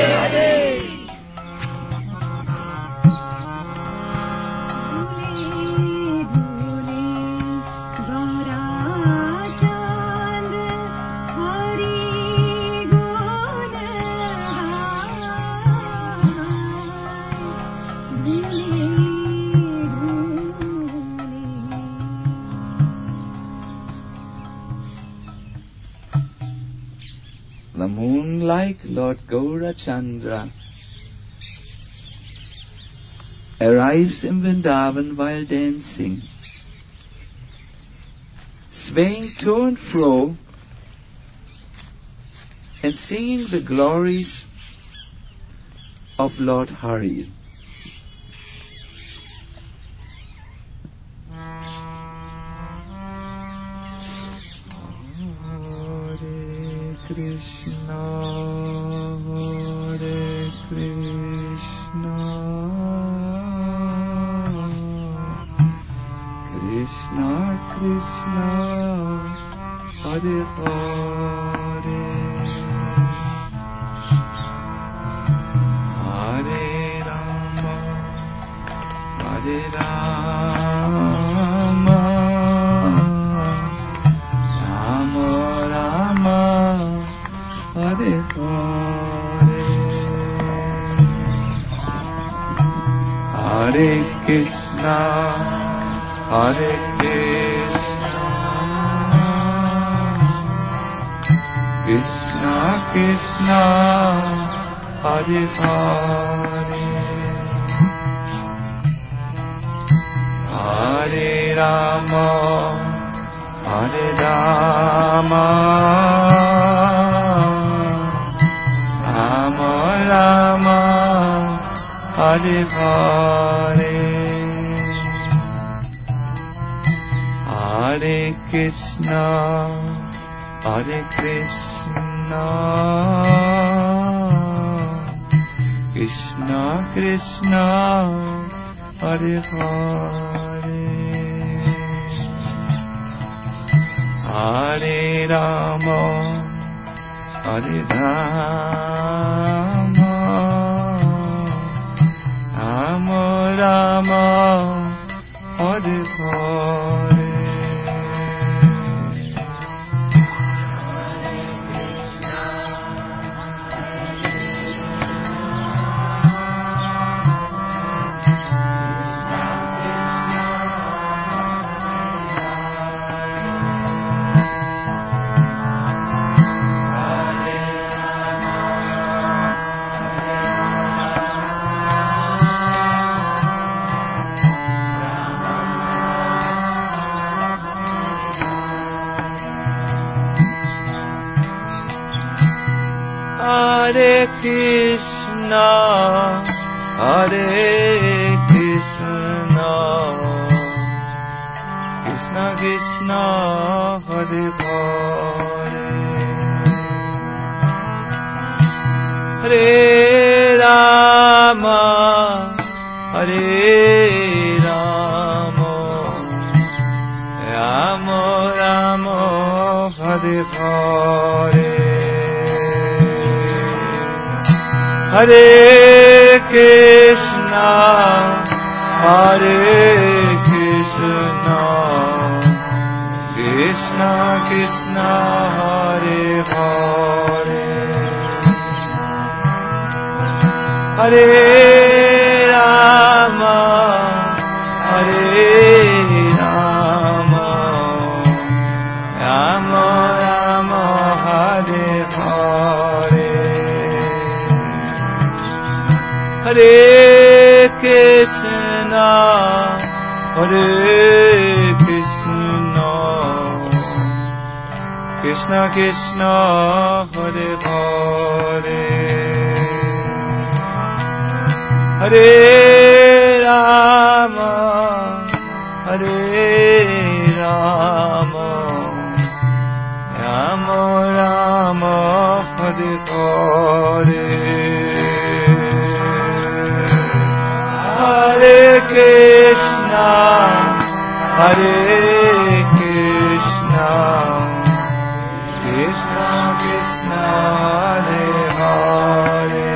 The moon like Lord Gaurachandra arrives in Vrindavan while dancing, swaying to and fro and singing the glories of Lord Hari. Krishna, Hare Krishna, Krishna Krishna, Hare Hare, Hare Rama, Hare Rama, Rama Rama, Hare Hare.
Hare Krishna, Hare Krishna, Krishna Krishna, Hare Hare, Hare Rama, Hare Rama, Rama Rama, Hare Hare, Hare Krishna, Hare Krishna, Krishna Krishna, Hare Hare, Hare Rama, Hare Rama, Rama Rama, Hare Hare, Hare Krishna, Hare Krishna, Krishna Krishna, Hare Hare, Hare Rama, Hare Rama, Rama Rama, Hare Hare, Hare Krishna, Hare Krishna, Krishna Krishna, Hare Hare, Hare Rama, Hare Rama, Rama Rama, Hare Hare, Hare Krishna, Hare Krishna, Krishna Krishna, Hare Hare, Hare Rama, Hare Rama, Rama Rama, Hare Hare, Hare Krishna, Hare Krishna, Krishna Krishna, Hare Hare,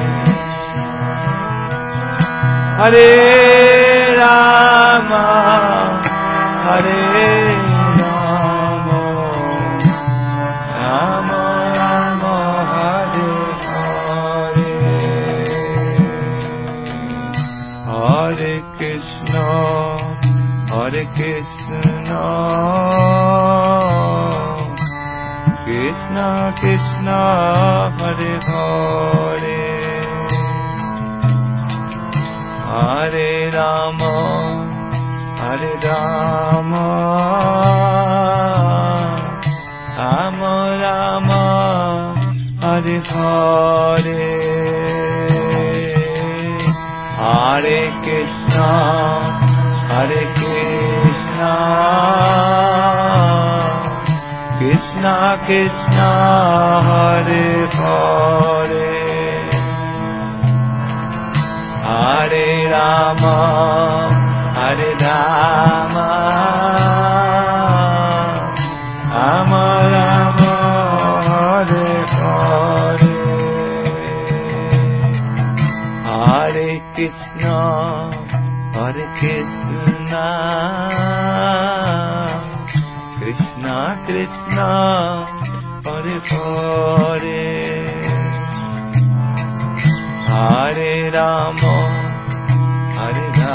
Hare Rama, Hare Rama, Rama Rama, Hare Hare, Hare Krishna, Hare Krishna, Krishna Krishna, Hare Hare, Hare Rama, Hare Rama, Rama Rama, Hare Hare, Hare Krishna, Hare Krishna, Krishna Krishna, Hare Hare, Hare Rama, Hare Rama, Rama Rama, Hare Hare, Hare Krishna, Hare Krishna, Krishna Krishna, Hare Hare, Hare Rama, Hare Rama,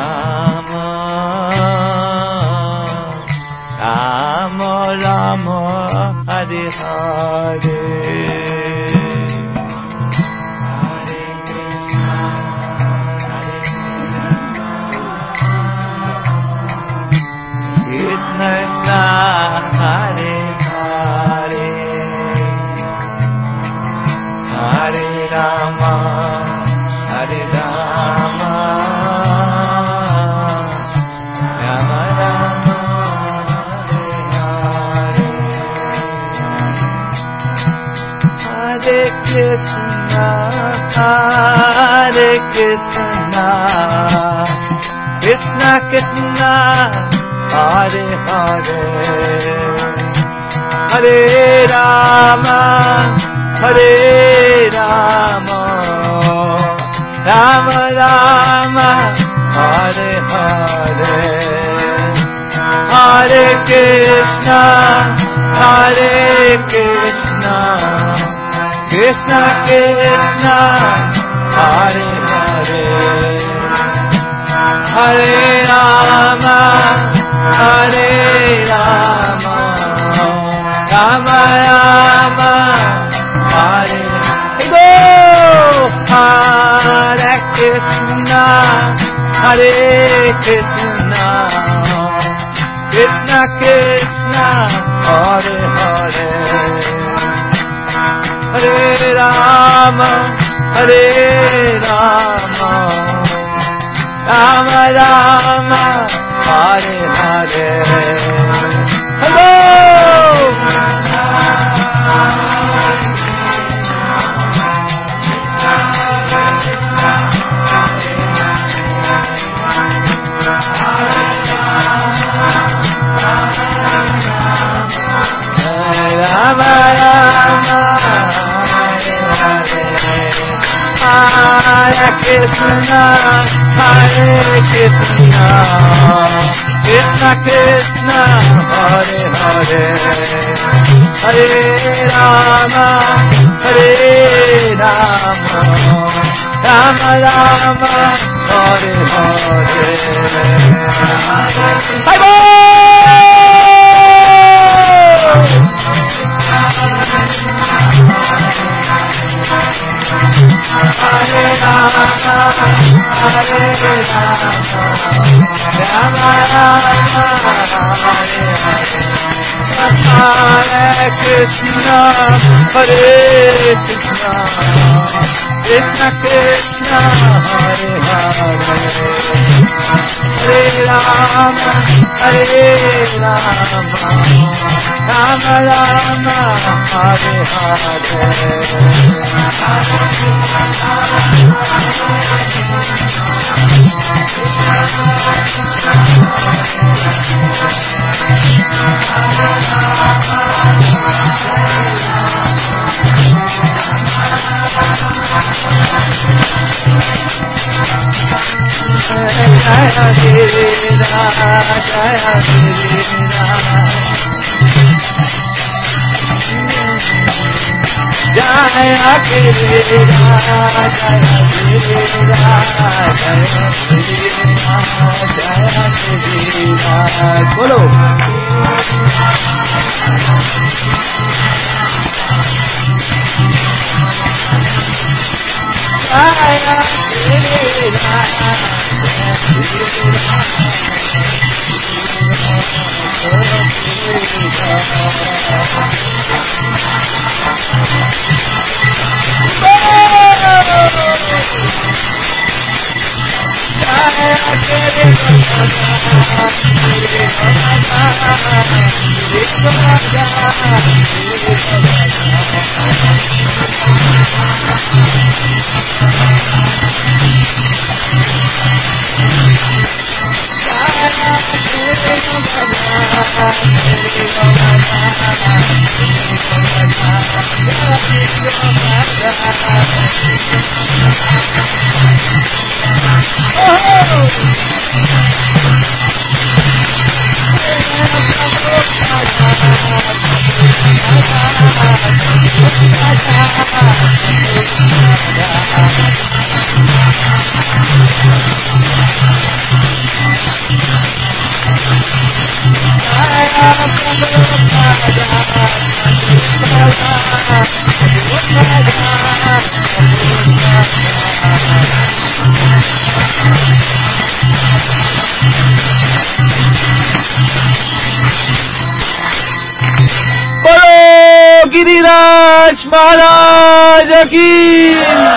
Jaya Bolo Giriraj Maharaj ki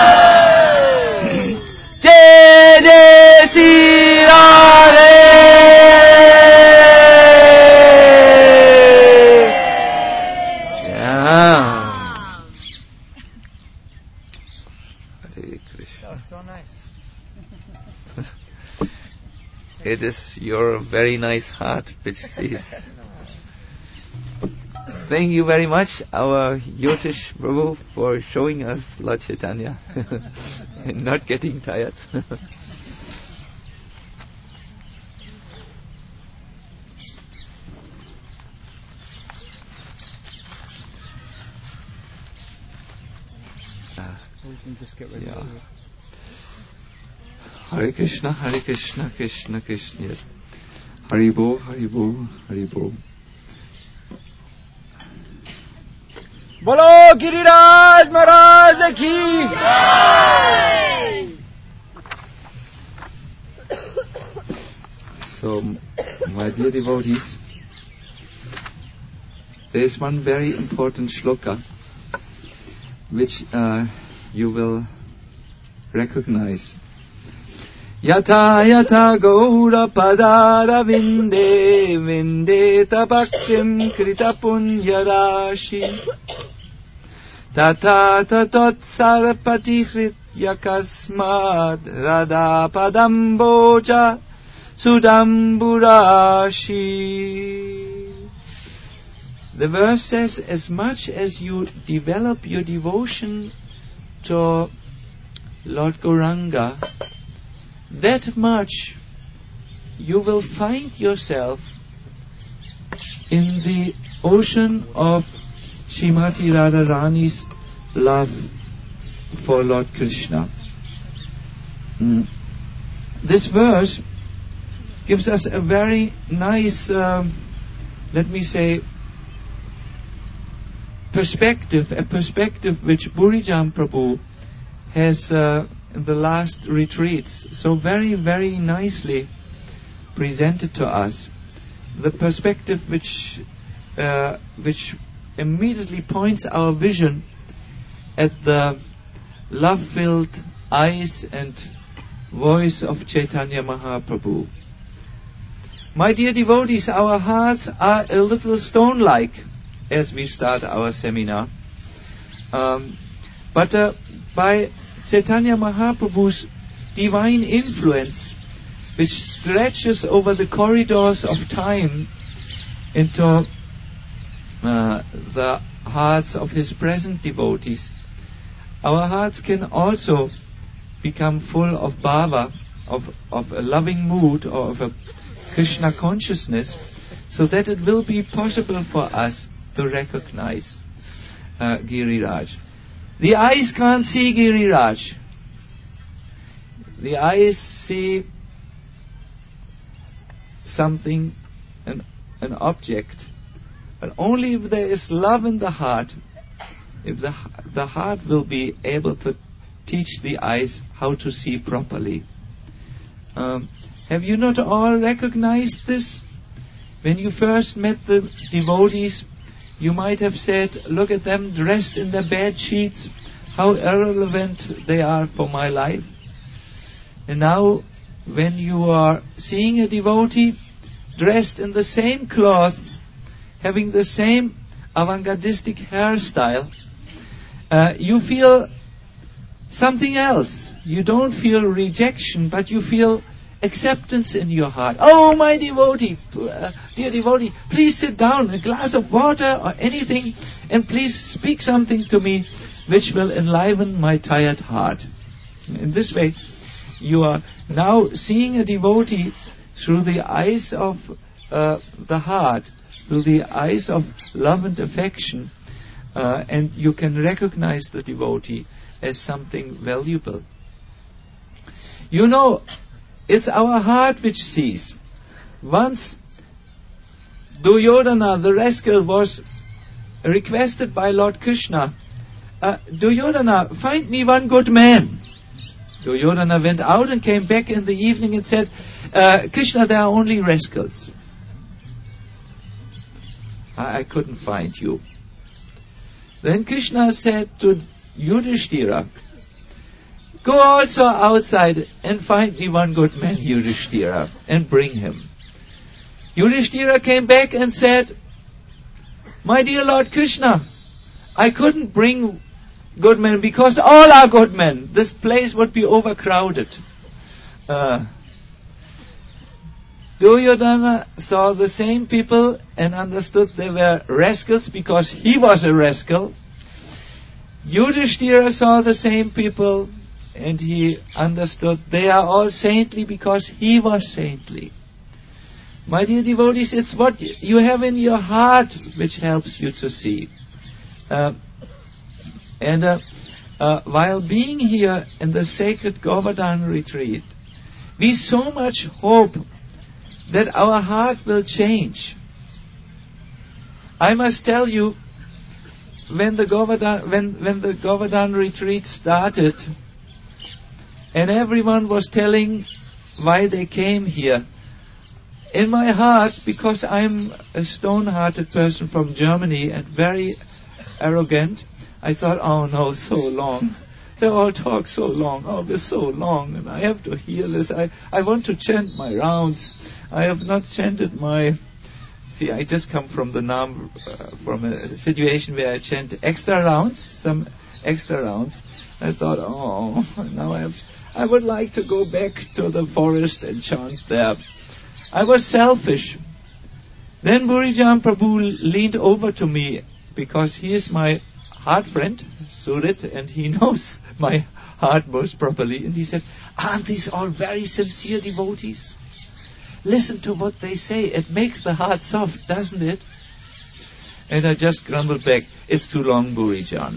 Jai Jai Shri Radhe. It is your very nice heart which sees. Thank you very much, our Yotish Prabhu, for showing us Lord Chaitanya and not getting tired. ah,
We can just get ready.
yeah. Hare Krishna, Hare Krishna, Krishna Krishna, yes. Haribo, Haribo, Haribo.
Bolo Giriraj Maharaj ki Jai.
So, my dear devotees, there is one very important shloka which uh, you will recognize. Yatha yatha gaura padara vinde vinde tabaktim krita punya rashi tata tatot sarpati hritya kasmad radha padamboja sudamburashi. The verse says, as much as you develop your devotion to Lord Gauranga, that much you will find yourself in the ocean of Srimati Radharani's love for Lord Krishna. Mm. This verse gives us a very nice, uh, let me say, perspective, a perspective which Burijan Prabhu has uh, in the last retreats so very, very nicely presented to us. The perspective which uh, which immediately points our vision at the love-filled eyes and voice of Chaitanya Mahaprabhu. My dear devotees, our hearts are a little stone-like as we start our seminar. Um, but uh, by Chaitanya Mahaprabhu's divine influence, which stretches over the corridors of time into uh, the hearts of his present devotees, our hearts can also become full of bhava, of, of a loving mood, or of a Krishna consciousness, so that it will be possible for us to recognize uh, Giriraj. The eyes can't see Giriraj. The eyes see something, an, an object. But only if there is love in the heart, if the, the heart will be able to teach the eyes how to see properly. Um, have you not all recognized this? When you first met the devotees, you might have said, look at them dressed in their bed sheets, how irrelevant they are for my life. And now, when you are seeing a devotee dressed in the same cloth, having the same avant-gardistic hairstyle, uh, you feel something else. You don't feel rejection, but you feel acceptance in your heart. Oh, my devotee, uh, dear devotee, please sit down, a glass of water or anything, and please speak something to me which will enliven my tired heart. In this way, you are now seeing a devotee through the eyes of uh, the heart, through the eyes of love and affection, uh, and you can recognize the devotee as something valuable. You know, it's our heart which sees. Once Duryodhana, the rascal, was requested by Lord Krishna, uh, Duryodhana, find me one good man. Duryodhana went out and came back in the evening and said, uh, Krishna, there are only rascals. I, I couldn't find you. Then Krishna said to Yudhishthira, go also outside and find me one good man, Yudhishthira, and bring him. Yudhishthira came back and said, my dear Lord Krishna, I couldn't bring good men because all are good men. This place would be overcrowded. Uh, Duryodhana saw the same people and understood they were rascals because he was a rascal. Yudhishthira saw the same people and he understood they are all saintly because he was saintly. My dear devotees, it's what you have in your heart which helps you to see. Uh, and uh, uh, while being here in the sacred Govardhan retreat, we so much hope that our heart will change. I must tell you, when the Govardhan, when, when the Govardhan retreat started, and everyone was telling why they came here, in my heart, because I'm a stone-hearted person from Germany and very arrogant, I thought, oh no, so long. They all talk so long. Oh, they're so long, and I have to hear this. I, I want to chant my rounds. I have not chanted my... See, I just come from the Nam, uh, from a situation where I chant extra rounds, some extra rounds. I thought, oh, now I have... I would like to go back to the forest and chant there. I was selfish. Then Burijan Prabhu leaned over to me because he is my heart friend, Surit, and he knows my heart most properly. And he said, aren't these all very sincere devotees? Listen to what they say. It makes the heart soft, doesn't it? And I just grumbled back, it's too long, Burijan.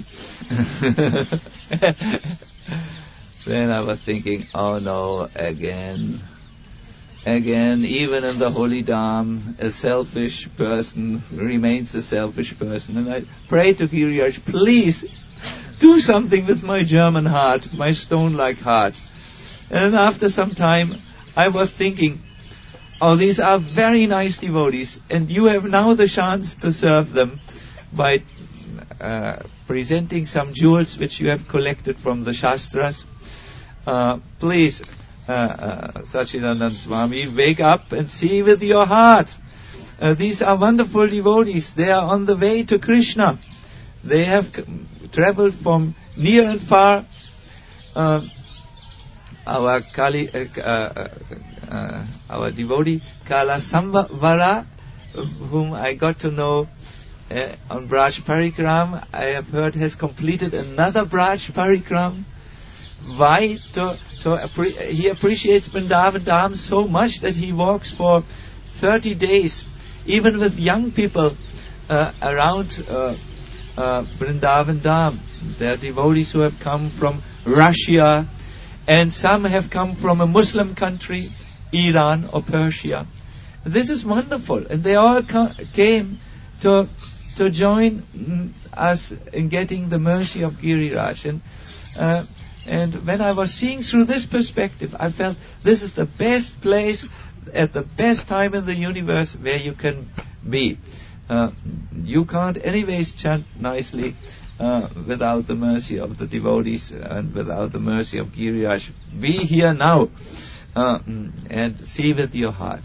Then I was thinking, oh no, again. Again, even in the holy Dham, a selfish person remains a selfish person. And I pray to Giriraj, please do something with my German heart, my stone-like heart. And after some time, I was thinking, oh, these are very nice devotees, and you have now the chance to serve them by uh, presenting some jewels which you have collected from the Shastras. Uh, please, uh, uh, Sachidanand Swami, wake up and see with your heart. Uh, these are wonderful devotees. They are on the way to Krishna. They have c- traveled from near and far. Uh, our Kali, uh, uh, uh, our devotee Kala Samvara, whom I got to know uh, on Braj Parikram, I have heard has completed another Braj Parikram. Why? To, to appre- he appreciates Vrindavan Dham so much that he walks for thirty days, even with young people uh, around uh, uh, Vrindavan Dham. There are devotees who have come from Russia, and some have come from a Muslim country, Iran or Persia. This is wonderful, and they all co- came to to join mm, us in getting the mercy of Giriraj. And uh, And when I was seeing through this perspective, I felt this is the best place at the best time in the universe where you can be. Uh, you can't anyways chant nicely uh, without the mercy of the devotees and without the mercy of Giriraj. Be here now uh, and see with your heart.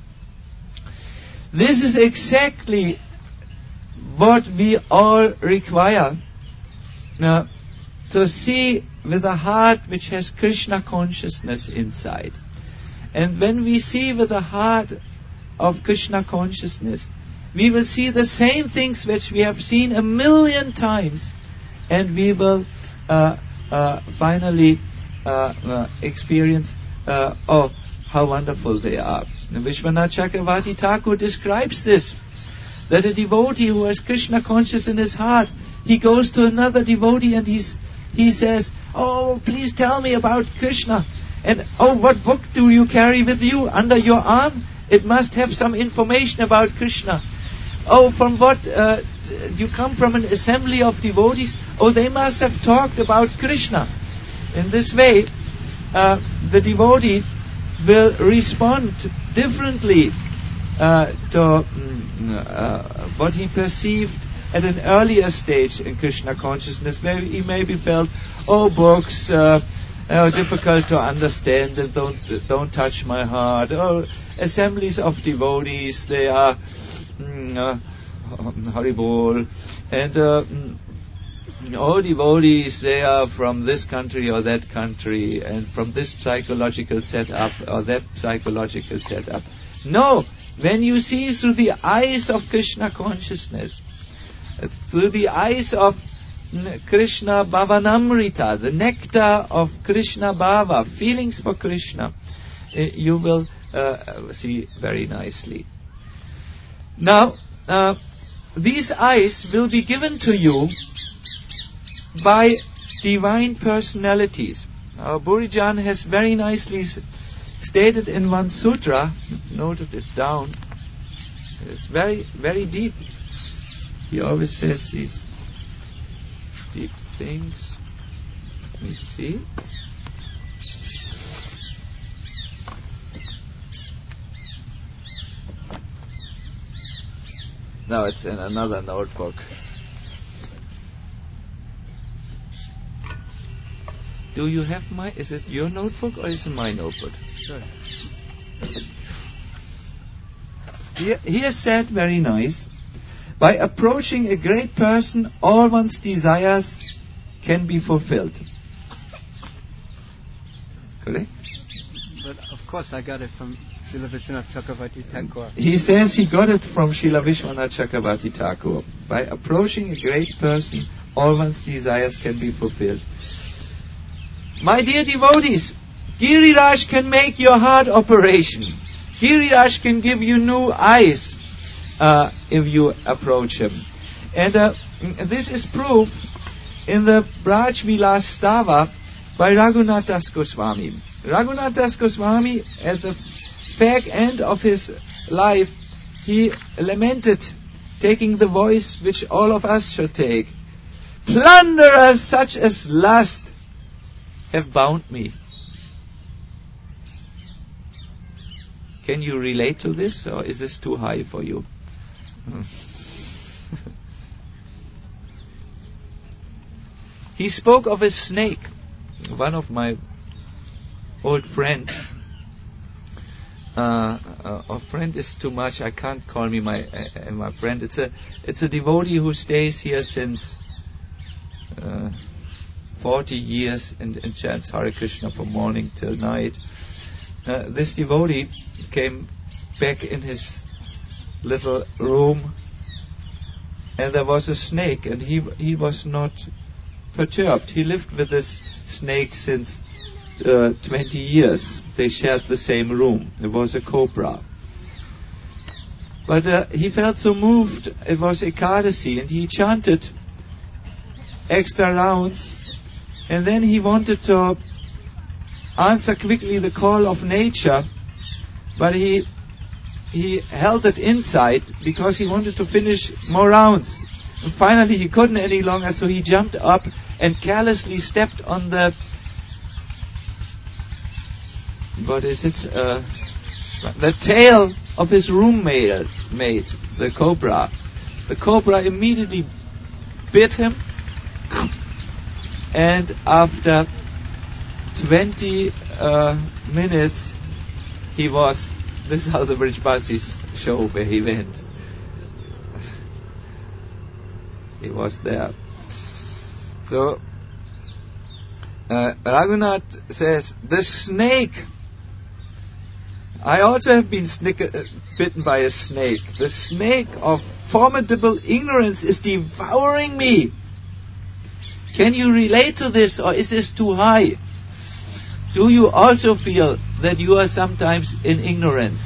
This is exactly what we all require. Uh, to see with a heart which has Krishna consciousness inside. And when we see with a heart of Krishna consciousness, we will see the same things which we have seen a million times, and we will uh, uh, finally uh, uh, experience, uh, oh, how wonderful they are. And Vishwanath Chakravarti Thakur describes this, that a devotee who has Krishna conscious in his heart, he goes to another devotee and he's He says, oh, please tell me about Krishna. And, oh, what book do you carry with you under your arm? It must have some information about Krishna. Oh, from what, uh, you come from an assembly of devotees? Oh, they must have talked about Krishna. In this way, uh, the devotee will respond differently uh, to mm, uh, what he perceived at an earlier stage in Krishna consciousness, where he maybe felt, oh, books uh, are difficult to understand and don't don't touch my heart. Oh, assemblies of devotees, they are mm, uh, Haribol, and uh, mm, all devotees, they are from this country or that country, and from this psychological setup or that psychological setup. No, when you see through the eyes of Krishna consciousness, through the eyes of Krishna Bhavanamrita, the nectar of Krishna Bhava, feelings for Krishna, you will uh, see very nicely. Now, uh, these eyes will be given to you by divine personalities. Our Burijan has very nicely s- stated in one sutra, noted it down. It's very, very deep. He always says these deep things. Let me see. No, it's in another notebook. Do you have my... Is it your notebook or is it my notebook?
Sure.
He, he has said very nice, by approaching a great person, all one's desires can be fulfilled. Correct?
But of course I got it from Srila Vishwanath Chakravarti Thakur.
He says he got it from Srila Vishwanath Chakravarti Thakur. By approaching a great person, all one's desires can be fulfilled. My dear devotees, Giriraj can make your heart operation. Giriraj can give you new eyes uh, if you approach him. And uh, this is proof in the Braj Vilas Stava by Raghunath Das Goswami. Raghunath Das Goswami, at the fag end of his life, he lamented, taking the voice which all of us should take. Plunderers such as lust have bound me. Can you relate to this, or is this too high for you? He spoke of a snake. One of my old friend, uh, uh, a friend is too much. I can't call me my uh, my friend. It's a it's a devotee who stays here since uh, forty years and, and chants Hare Krishna from morning till night. Uh, this devotee came back in his little room, and there was a snake, and he he was not perturbed. He lived with this snake since uh, twenty years. They shared the same room. It was a cobra. But uh, he felt so moved. It was Ekadasi, and he chanted extra rounds, and then he wanted to answer quickly the call of nature, but he he held it inside because he wanted to finish more rounds. And finally he couldn't any longer, so he jumped up and carelessly stepped on the, what is it, uh, the tail of his roommate, mate, the cobra. The cobra immediately bit him, and after twenty uh, minutes he was, this is how the Brijbasis show where he went. He was there. So uh, Raghunath says, the snake, I also have been snick- uh, bitten by a snake. The snake of formidable ignorance is devouring me. Can you relate to this, or is this too high? Do you also feel that you are sometimes in ignorance?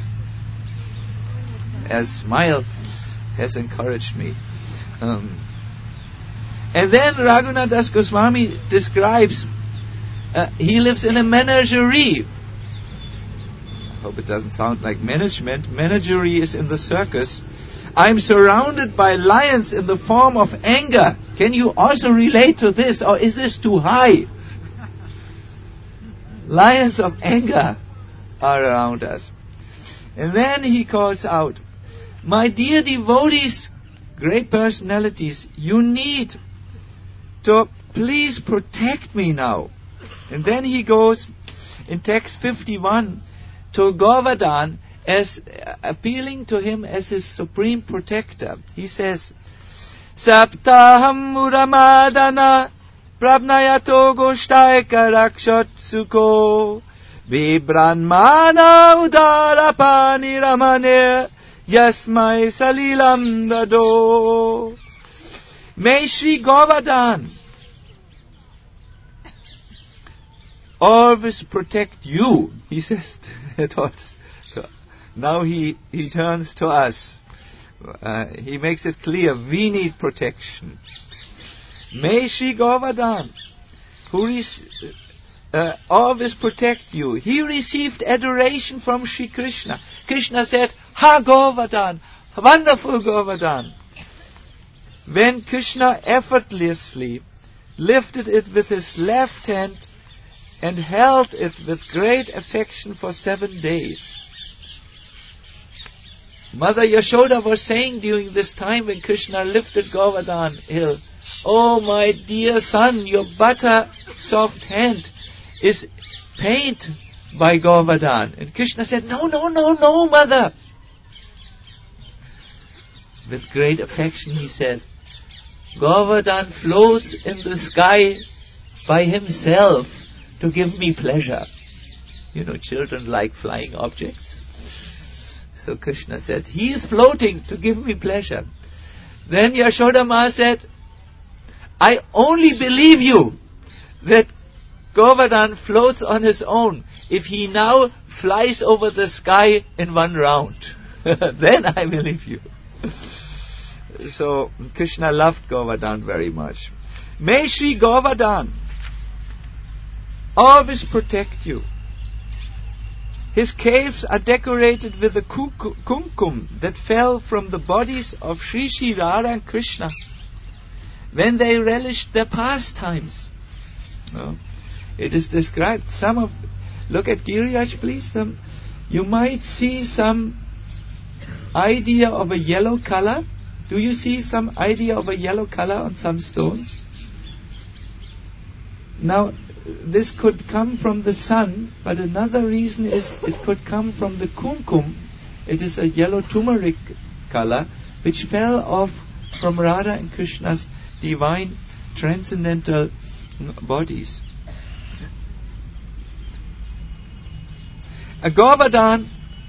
A smile has encouraged me. Um, and then Raghunath Das Goswami describes, uh, he lives in a menagerie. I hope it doesn't sound like management. Menagerie is in the circus. I'm surrounded by lions in the form of anger. Can you also relate to this, or is this too high? lions of anger are around us. And then he calls out, my dear devotees, great personalities, you need to please protect me now. And then he goes in text fifty-one to Govardhan as uh, appealing to him as his supreme protector. He says, Saptaham Muramadana Prabnayato Goshtaika Rakshotsuko Vibranmana Udarapani Ramane Yasmai Salilam Dado. May Shri Govardhan always protect you, he says to us. Now he, he turns to us. Uh, he makes it clear, we need protection. May Shri Govardhan, who is, uh, always protect you. He received adoration from Shri Krishna. Krishna said, Ha Govardhan, wonderful Govardhan. When Krishna effortlessly lifted it with his left hand and held it with great affection for seven days. Mother Yashoda was saying during this time when Krishna lifted Govardhan hill, oh my dear son, your butter soft hand is pained by Govardhan. And Krishna said, no, no, no, no, mother. With great affection he says, Govardhan floats in the sky by himself to give me pleasure. You know, children like flying objects. So Krishna said, he is floating to give me pleasure. Then Yashoda Ma said, I only believe you that Govardhan floats on his own if he now flies over the sky in one round. Then I believe you. So Krishna loved Govardhan very much. May Shri Govardhan always protect you. His caves are decorated with the kumkum that fell from the bodies of Sri Sri Radha and Krishna when they relished their pastimes. No? It is described. Some of, look at Giriraj, please. Some, you might see some idea of a yellow color. Do you see some idea of a yellow color on some stones? Now, this could come from the sun, but another reason is it could come from the kumkum. It is a yellow turmeric color which fell off from Radha and Krishna's divine transcendental bodies. A Govardhan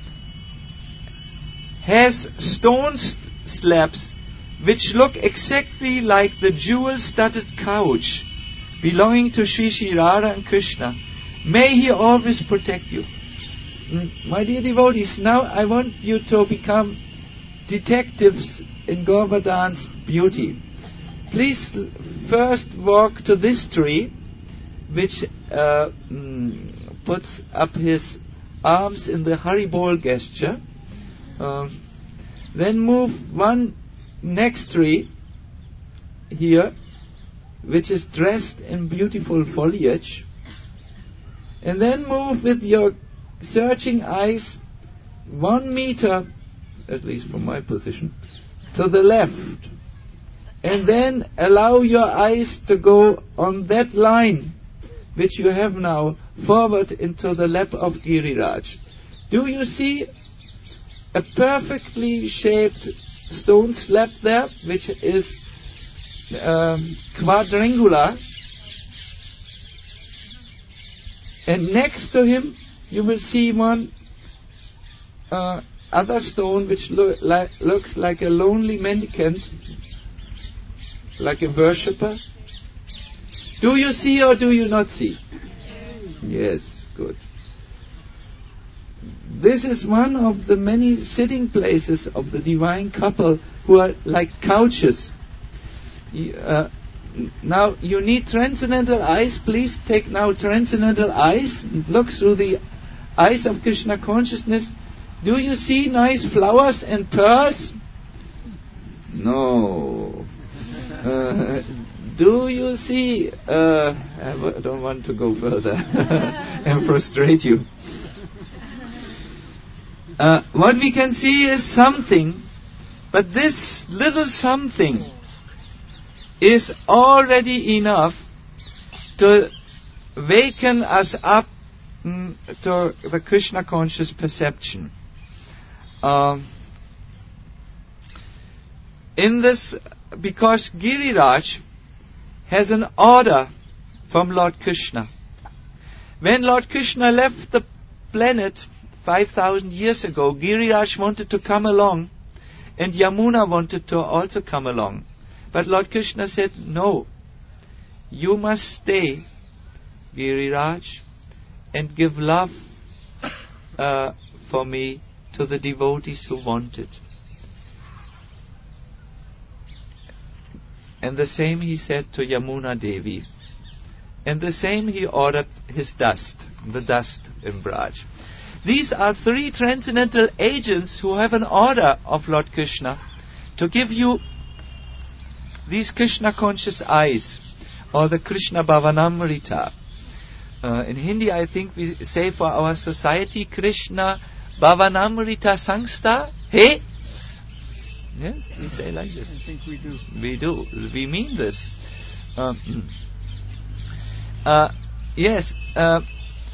has stone slabs which look exactly like the jewel-studded couch belonging to Sri Sri Radha and Krishna. May he always protect you. My dear devotees, now I want you to become detectives in Govardhan's beauty. Please first walk to this tree, which uh, mm, puts up his arms in the Haribol gesture. Uh, then move one next tree here, which is dressed in beautiful foliage, and then move with your searching eyes one meter, at least from my position, to the left, and then allow your eyes to go on that line which you have now forward into the lap of Giriraj. Do you see a perfectly shaped stone slab there, which is Um, quadrangular, and next to him you will see one uh, other stone which lo- li- looks like a lonely mendicant, like a worshipper. Do you see or do you not see? Yes, good. This is one of the many sitting places of the divine couple who are like couches. Uh, now you need transcendental eyes. Please take now transcendental eyes. Look through the eyes of Krishna consciousness. Do you see nice flowers and pearls? No. Uh, do you see, uh, I w- don't want to go further and frustrate you. Uh, what we can see is something, but this little something is already enough to waken us up mm, to the Krishna conscious perception. Um, in this, because Giriraj has an order from Lord Krishna. When Lord Krishna left the planet five thousand years ago, Giriraj wanted to come along and Yamuna wanted to also come along. But Lord Krishna said, no, you must stay, Giriraj, and give love uh, for me to the devotees who want it. And the same he said to Yamuna Devi. And the same he ordered his dust, the dust in Braj. These are three transcendental agents who have an order of Lord Krishna to give you these Krishna conscious eyes, or the Krishna Bhavanamrita. Uh, in Hindi, I think we say for our society, Krishna Bhavanamrita Sangstha. Hey? Yes, we say like this.
I think we do.
We do. We mean this. Um, uh, yes. Uh,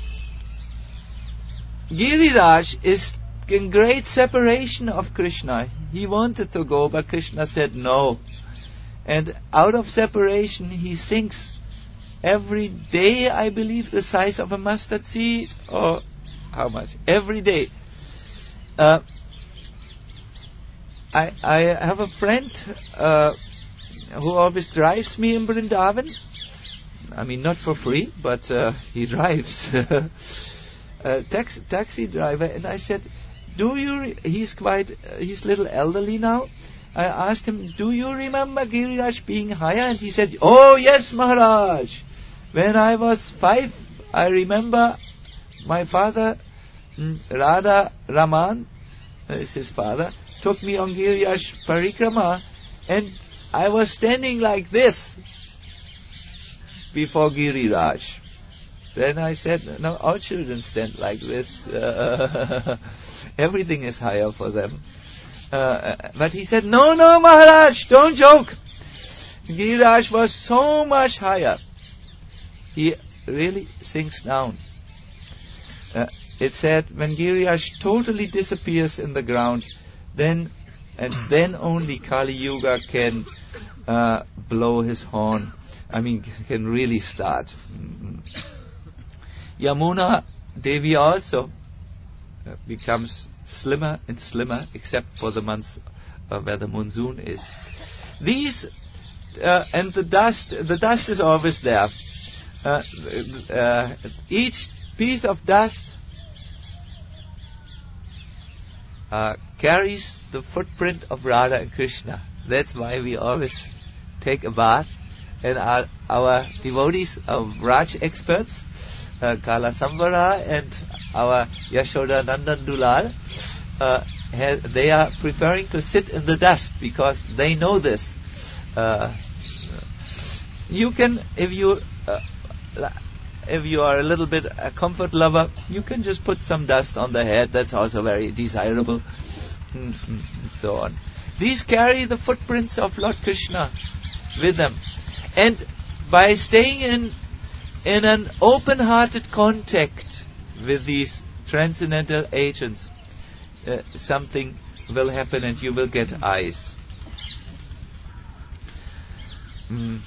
Giriraj is in great separation of Krishna. He wanted to go, but Krishna said no. And out of separation, he sinks every day, I believe, the size of a mustard seed. Or how much? Every day. Uh, I, I have a friend uh, who always drives me in Vrindavan. I mean, not for free, but uh, he drives. a taxi, taxi driver. And I said, do you... Re-? He's quite... Uh, he's a little elderly now. I asked him, do you remember Giriraj being higher? And he said, oh yes, Maharaj. When I was five, I remember my father, Radha Raman, is his father, took me on Giriraj Parikrama, and I was standing like this before Giriraj. Then I said, no, all children stand like this. Uh, everything is higher for them. Uh, but he said, no, no, Maharaj, don't joke. Giriraj was so much higher. He really sinks down. Uh, it said, when Giriraj totally disappears in the ground, then and then only Kali Yuga can uh, blow his horn. I mean, can really start. Mm-hmm. Yamuna Devi also uh, becomes slimmer and slimmer, except for the months uh, where the monsoon is. These uh, and the dust, the dust is always there. Uh, uh, each piece of dust uh, carries the footprint of Radha and Krishna. That's why we always take a bath, and our, our devotees, our Raj experts, uh, Kala Samvara and our Yashoda Nandan Dulal, uh, ha- they are preferring to sit in the dust because they know this. Uh, you can, if you uh, if you are a little bit a comfort lover, you can just put some dust on the head. That's also very desirable. Mm-hmm. And so on. These carry the footprints of Lord Krishna with them, and by staying in in an open-hearted contact with these transcendental agents, uh, something will happen, and you will get eyes. Mm.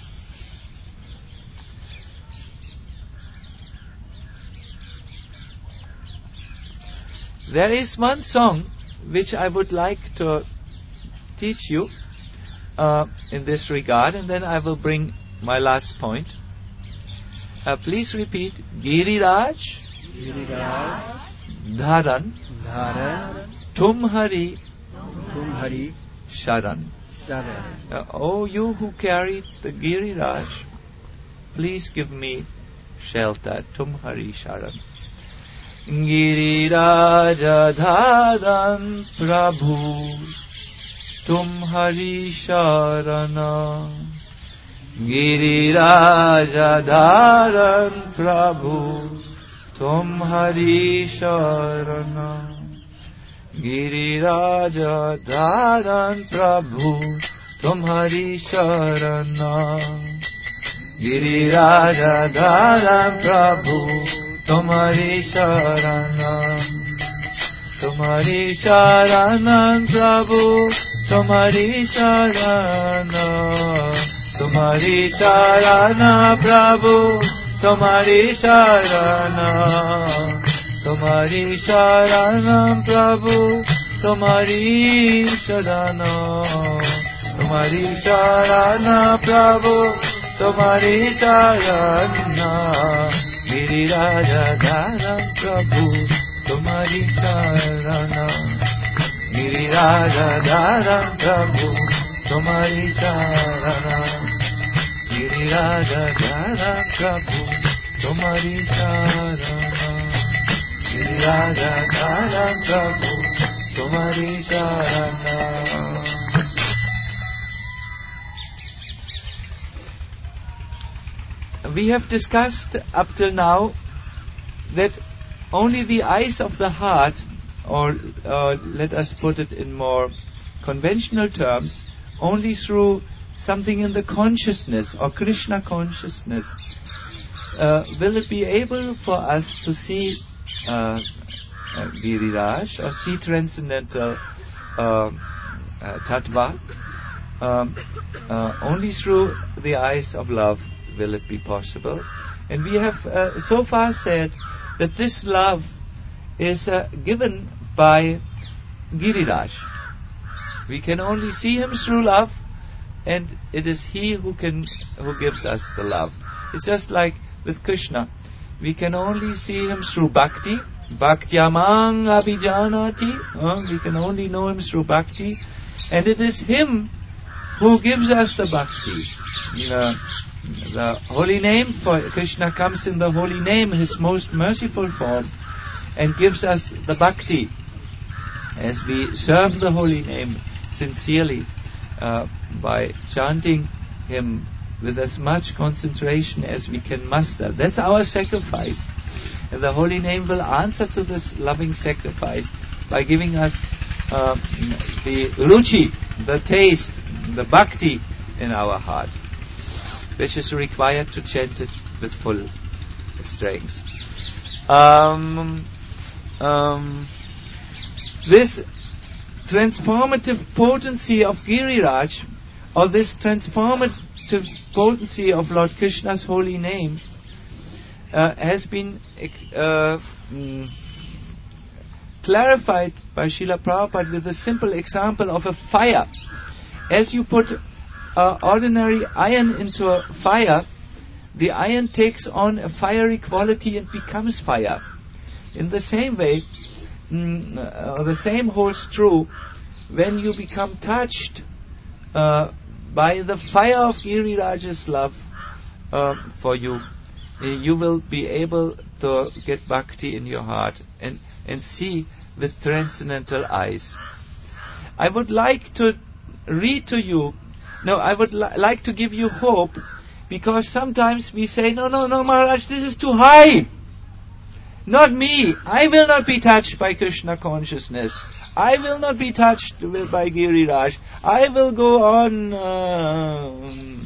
There is one song which I would like to teach you uh, in this regard, and then I will bring my last point. Uh, please repeat. Giriraj,
Giriraj,
Dharan,
Dharan,
Tumhari,
Tumhari,
Sharan.
Sharan.
Uh, oh, you who carried the Giriraj, please give me shelter. Tumhari Sharan. Giriraja Dharan Prabhu, Tumhari Sharana. Giriraja Dharan Prabhu, Tumhari Sharana. Giriraja Dharan Prabhu, Tumhari Sharana. Giriraja Dharan Prabhu, Tumhari Sharana. Tumhari Sharana Prabhu, Tumhari Sharana. Tumhari Sharana Prabhu, Tumhari Sharana. Tumhari Sharana Prabhu, Tumhari Sharana. Tumhari Sharana Prabhu, Tumhari Sharana. Giriraja Dharan Prabhu, Tumhari Sharana. Giriraja Dharan Prabhu, Tumhari Sharana. Giriraja Dharan Prabhu, Tumhari Sharana. Giriraja Dharan Prabhu, Tumhari Sharana. We have discussed up till now that only the eyes of the heart, or uh, let us put it in more conventional terms, only through something in the consciousness or Krishna consciousness, uh, will it be able for us to see uh, uh, Giriraj or see transcendental uh, uh, tattva. Um, uh, only through the eyes of love will it be possible. And we have uh, so far said that this love is uh, given by Giriraj. We can only see him through love, and it is he who can who gives us the love. It's just like with Krishna. We can only see him through bhakti. Bhaktyamang abhijanati. Uh, we can only know him through bhakti. And it is him who gives us the bhakti. The, the holy name for Krishna comes in the holy name, his most merciful form, and gives us the bhakti. As we serve the holy name sincerely uh, by chanting him with as much concentration as we can muster. That's our sacrifice. And the holy name will answer to this loving sacrifice by giving us uh, the ruchi, the taste, the bhakti in our heart, which is required to chant it with full strength. Um, um, this transformative potency of Giriraj, or this transformative potency of Lord Krishna's holy name, uh, has been uh, mm, clarified by Srila Prabhupada with a simple example of a fire. As you put uh, ordinary iron into a fire, the iron takes on a fiery quality and becomes fire. In the same way, mm, uh, the same holds true when you become touched uh, by the fire of Giriraj's love uh, for you. You will be able to get bhakti in your heart and, and see with transcendental eyes. I would like to read to you, no, I would li- like to give you hope, because sometimes we say, no, no, no, Maharaj, this is too high. Not me. I will not be touched by Krishna consciousness. I will not be touched with, by Giriraj. I will go on uh,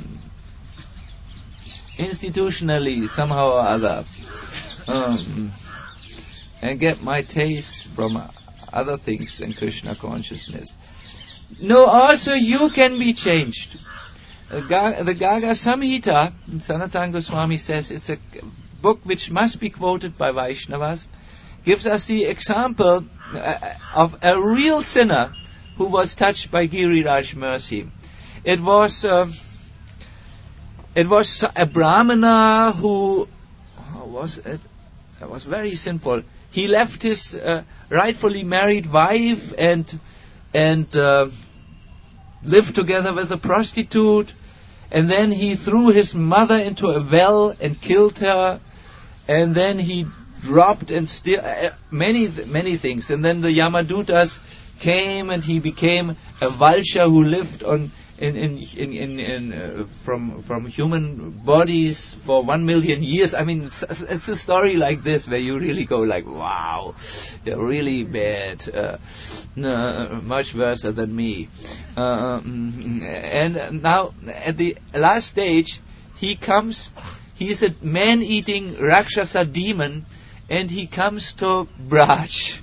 institutionally, somehow or other, um, and get my taste from other things than Krishna consciousness. No, also you can be changed. Uh, Ga- the Gaga Samhita, Sanatana Goswami says, it's a book which must be quoted by Vaishnavas, gives us the example uh, of a real sinner who was touched by Giriraj mercy. It was uh, it was a Brahmana who was it, was very sinful. He left his uh, rightfully married wife and and uh, lived together with a prostitute, and then he threw his mother into a well and killed her, and then he dropped and still uh, many many things, and then the Yamadutas came and he became a vulture who lived on in in in, in, in uh, from from human bodies for one million years. I mean, it's, it's a story like this where you really go like, wow, they're really bad, uh, no, much worse than me. Um, and now at the last stage, he comes. He's a man-eating Rakshasa demon, and he comes to Braj.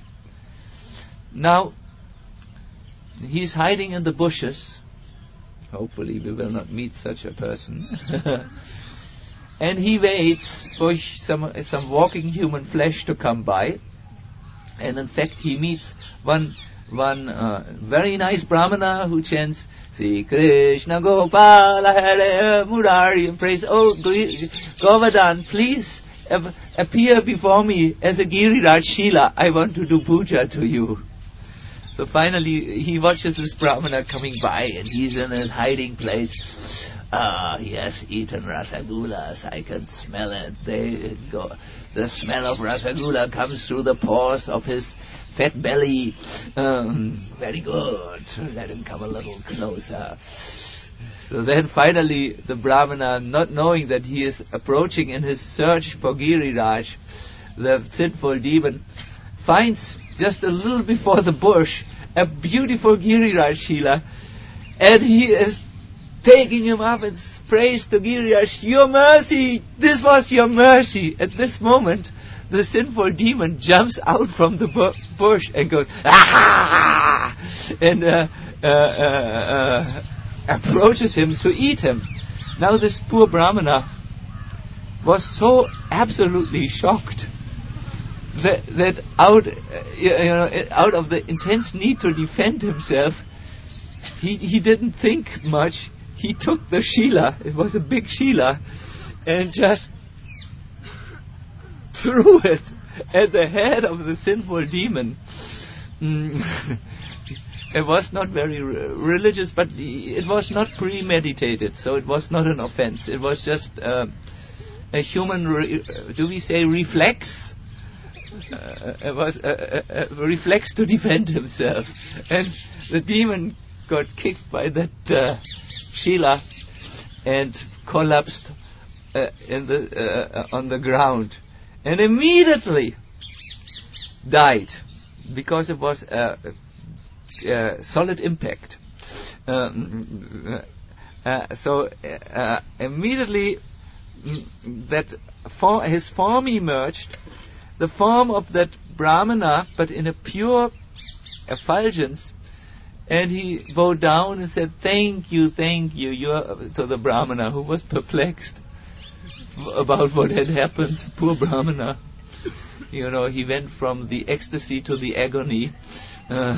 Now, he's hiding in the bushes. Hopefully we will not meet such a person. And he waits for some some walking human flesh to come by. And in fact, he meets one one uh, very nice Brahmana who chants, Sri Krishna Gopala Hare Murari, and prays, oh Govardhan, please ap- appear before me as a Giriraj Shila. I want to do puja to you. So finally, he watches this Brahmana coming by, and he's in his hiding place. Ah, he has eaten rasagulas. I can smell it. They go. The smell of rasagula comes through the pores of his fat belly. Um, very good. Let him come a little closer. So then finally, the Brahmana, not knowing that he is approaching in his search for Giriraj, the sinful demon, finds just a little before the bush a beautiful Giriraj Shila, and he is taking him up and prays to Giriraj, your mercy, this was your mercy. At this moment, the sinful demon jumps out from the bu- bush and goes, ah! and uh, uh, uh, uh, approaches him to eat him. Now this poor Brahmana was so absolutely shocked that, that out, uh, you know, out of the intense need to defend himself, he he didn't think much. He took the Shila, it was a big Shila, and just threw it at the head of the sinful demon. Mm. It was not very re- religious, but it was not premeditated, so it was not an offense. It was just uh, a human, re- do we say reflex? Uh, it was a, a, a reflex to defend himself. And the demon got kicked by that uh, Shila and collapsed uh, in the uh, on the ground, and immediately died because it was a, a solid impact. Um, uh, so uh, immediately mm, that for, his form emerged, the form of that Brahmana, but in a pure effulgence. And he bowed down and said, thank you, thank you, you are, to the Brahmana, who was perplexed about what had happened. Poor Brahmana. You know, he went from the ecstasy to the agony. Uh,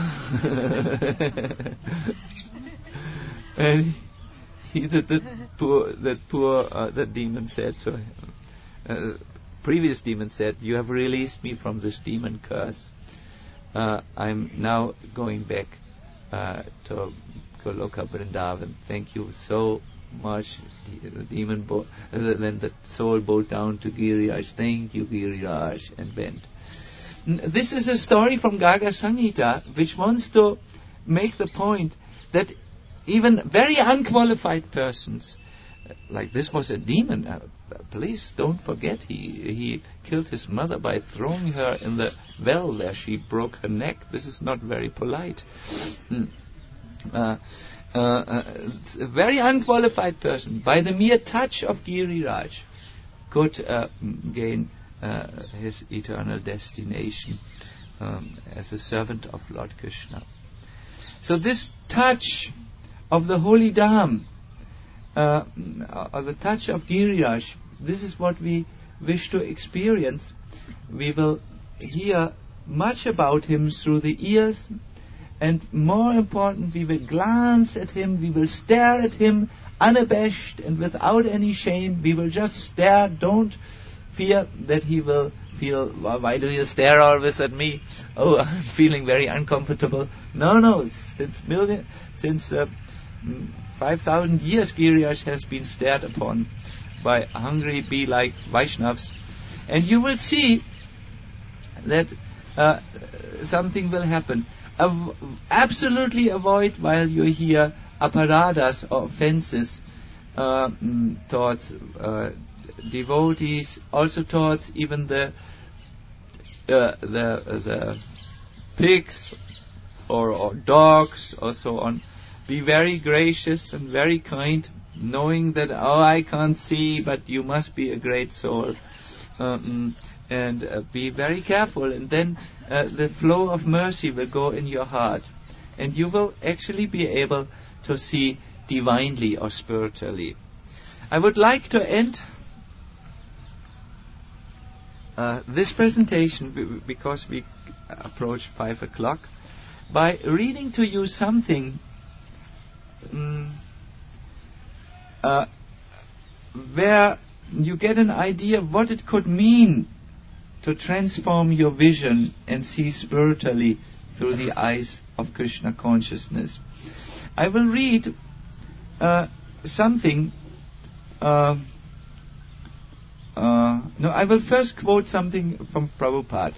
and he, that, that poor, that poor, uh, that demon said to him, uh, previous demon said, you have released me from this demon curse. Uh, I'm now going back Uh, to Goloka Vrindavan. Thank you so much. The demon, bo- uh, then the soul bowed down to Giriraj. Thank you, Giriraj, and bent. N- this is a story from Garga Samhita, which wants to make the point that even very unqualified persons, like this was a demon. Uh, please don't forget, he he killed his mother by throwing her in the well where she broke her neck. This is not very polite. Mm. Uh, uh, uh, a very unqualified person, by the mere touch of Giriraj, could uh, gain uh, his eternal destination um, as a servant of Lord Krishna. So this touch of the holy Dham, Uh, uh, the touch of Giriraj, this is what we wish to experience. We will hear much about him through the ears, and more important, we will glance at him, we will stare at him unabashed and without any shame. We will just stare. Don't fear that he will feel, why do you stare always at me? Oh, I'm feeling very uncomfortable. No, no, since million, since uh, Five thousand years Giriraj has been stared upon by hungry bee-like Vaishnavas, and you will see that uh, something will happen. Av- absolutely avoid, while you're here, aparadas or offenses uh, mm, towards uh, devotees, also towards even the uh, the the pigs or, or dogs or so on. Be very gracious and very kind, knowing that, oh, I can't see, but you must be a great soul. Um, and uh, be very careful, and then uh, the flow of mercy will go in your heart, and you will actually be able to see divinely or spiritually. I would like to end uh, this presentation, b- because we approach five o'clock, by reading to you something um, uh, where you get an idea of what it could mean to transform your vision and see spiritually through the eyes of Krishna consciousness. I will read uh, something. Uh, uh, no, I will first quote something from Prabhupada.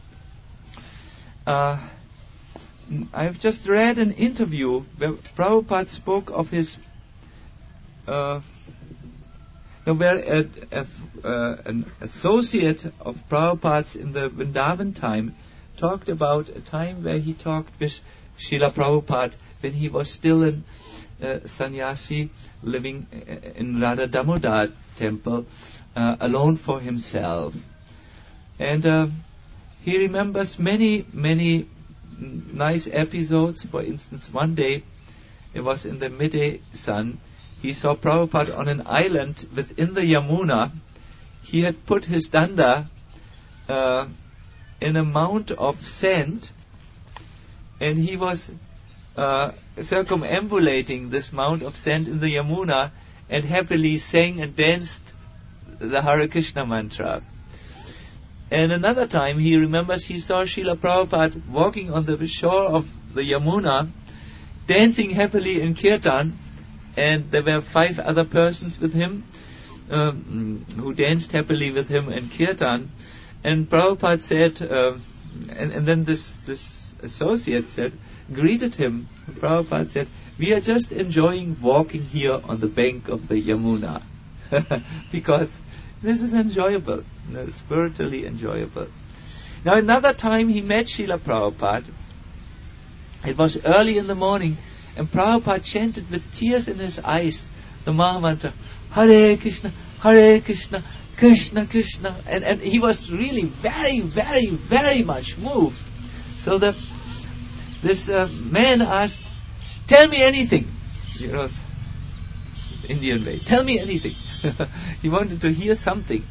Uh, I have just read an interview where Prabhupada spoke of his. Uh, no, where a, a, uh, an associate of Prabhupada's in the Vrindavan time talked about a time where he talked with Srila Prabhupada when he was still in uh, sannyasi, living in Radha Damodar temple, uh, alone for himself. And uh, he remembers many, many nice episodes. For instance, one day, it was in the midday sun, he saw Prabhupada on an island within the Yamuna. He had put his danda uh, in a mount of sand, and he was uh, circumambulating this mount of sand in the Yamuna, and happily sang and danced the Hare Krishna mantra. And another time he remembers he saw Srila Prabhupada walking on the shore of the Yamuna, dancing happily in kirtan, and there were five other persons with him um, who danced happily with him in kirtan. And Prabhupada said, uh, and, and then this, this associate said, greeted him. Prabhupada said, we are just enjoying walking here on the bank of the Yamuna. Because this is enjoyable, you know, spiritually enjoyable. Now another time he met Srila Prabhupada. It was early in the morning, and Prabhupada chanted with tears in his eyes the Maha Mantra, Hare Krishna, Hare Krishna, Krishna Krishna. And, and he was really very, very, very much moved. So the, this uh, man asked, tell me anything. You know, Indian way. Tell me anything. He wanted to hear something.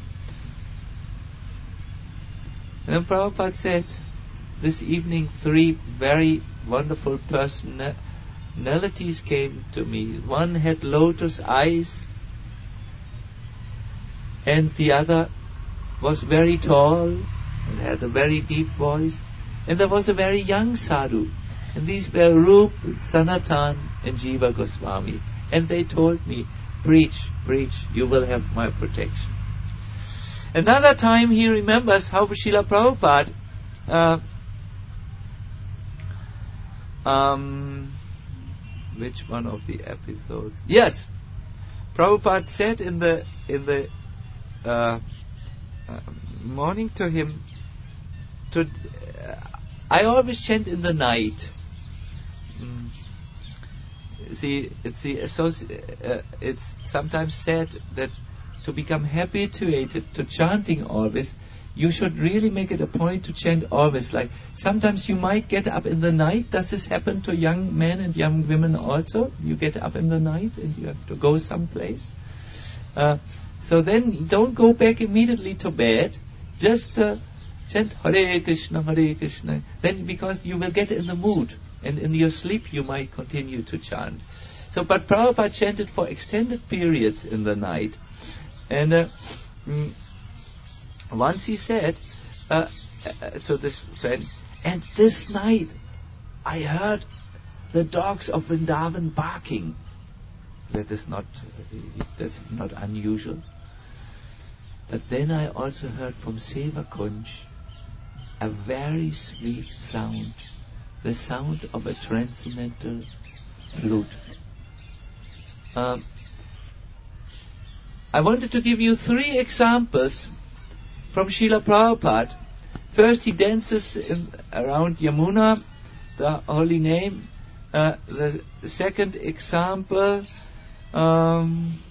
And then Prabhupada said, this evening three very wonderful personalities came to me. One had lotus eyes, and the other was very tall and had a very deep voice. And there was a very young sadhu. And these were Rup, Sanatan and Jiva Goswami. And they told me, preach, preach, you will have my protection. Another time he remembers how Srila Prabhupada uh, um, which one of the episodes? Yes, Prabhupada said in the in the uh, uh, morning to him, to uh, I always chant in the night. Mm. See, it's the associ- uh, it's sometimes said that to become habituated to chanting always, you should really make it a point to chant always. Like sometimes you might get up in the night. Does this happen to young men and young women also? You get up in the night and you have to go someplace. Uh, so then don't go back immediately to bed. Just uh, chant Hare Krishna, Hare Krishna. Then because you will get in the mood. And in your sleep you might continue to chant. So, but Prabhupada chanted for extended periods in the night. And uh, mm, once he said uh, uh, to this friend, and this night I heard the dogs of Vrindavan barking. That is not, that's not unusual. But then I also heard from Seva Kunj a very sweet sound. The sound of a transcendental flute. Um, I wanted to give you three examples from Srila Prabhupada. First, he dances in, around Yamuna, the holy name. Uh, the second example, um,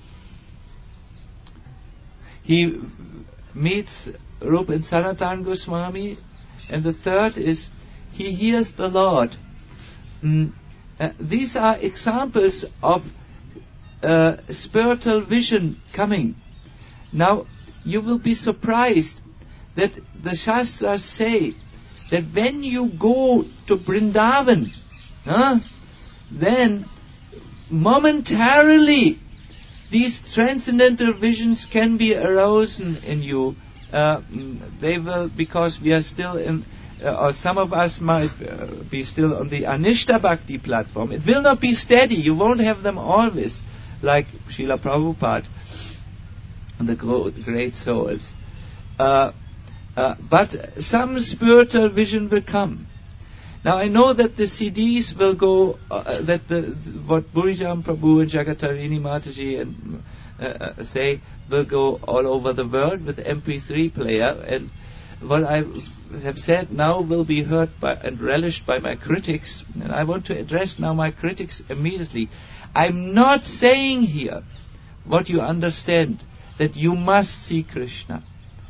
he meets Rupa and Sanatana Goswami. And the third is, he hears the Lord. Mm, uh, these are examples of uh, spiritual vision coming. Now, you will be surprised that the Shastras say that when you go to Vrindavan, huh, then momentarily these transcendental visions can be aroused in you. Uh, they will, because we are still in, uh, or some of us might uh, be still on the Anishta Bhakti platform. It will not be steady. You won't have them always, like Srila Prabhupada and the gro- great souls. Uh, uh, but some spiritual vision will come. Now I know that the C Ds will go, uh, that the, the what Burijam Prabhu and Jagatarini Mataji and uh, uh, say will go all over the world with M P three player, and what I have said now will be heard by and relished by my critics, and I want to address now my critics immediately. I'm not saying here what you understand, that you must see Krishna.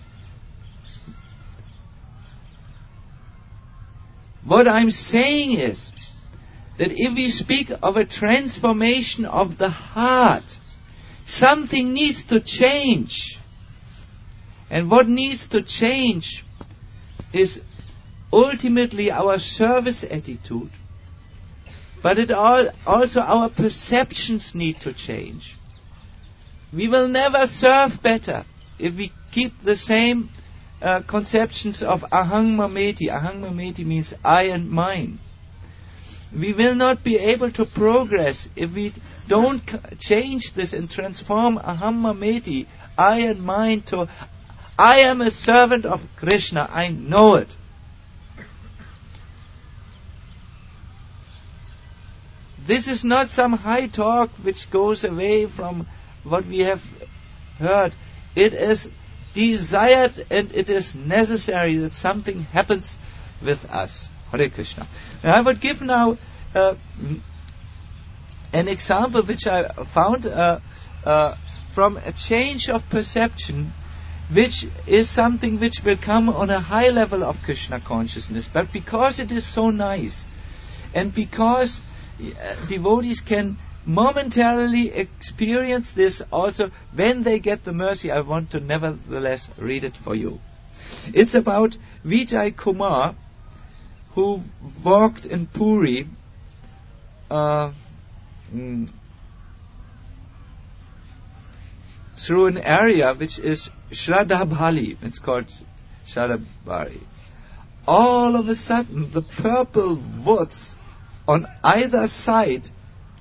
What I'm saying is that if we speak of a transformation of the heart, something needs to change. And what needs to change is ultimately our service attitude, but it all, also our perceptions need to change. We will never serve better if we keep the same uh, conceptions of ahang mameti. Ahang mameti means I and mine. We will not be able to progress if we don't c- change this and transform aham mameti, I and mine, to I am a servant of Krishna. I know it. This is not some high talk which goes away from what we have heard. It is desired and it is necessary that something happens with us. Hare Krishna. Now I would give now uh, an example which I found uh, uh, from a change of perception, which is something which will come on a high level of Krishna consciousness. But because it is so nice, and because uh, devotees can momentarily experience this also when they get the mercy, I want to nevertheless read it for you. It's about Vijay Kumar, who walked in Puri uh, mm, through an area which is Shraddha Bali. It's called Shraddha Bali. All of a sudden, the purple woods on either side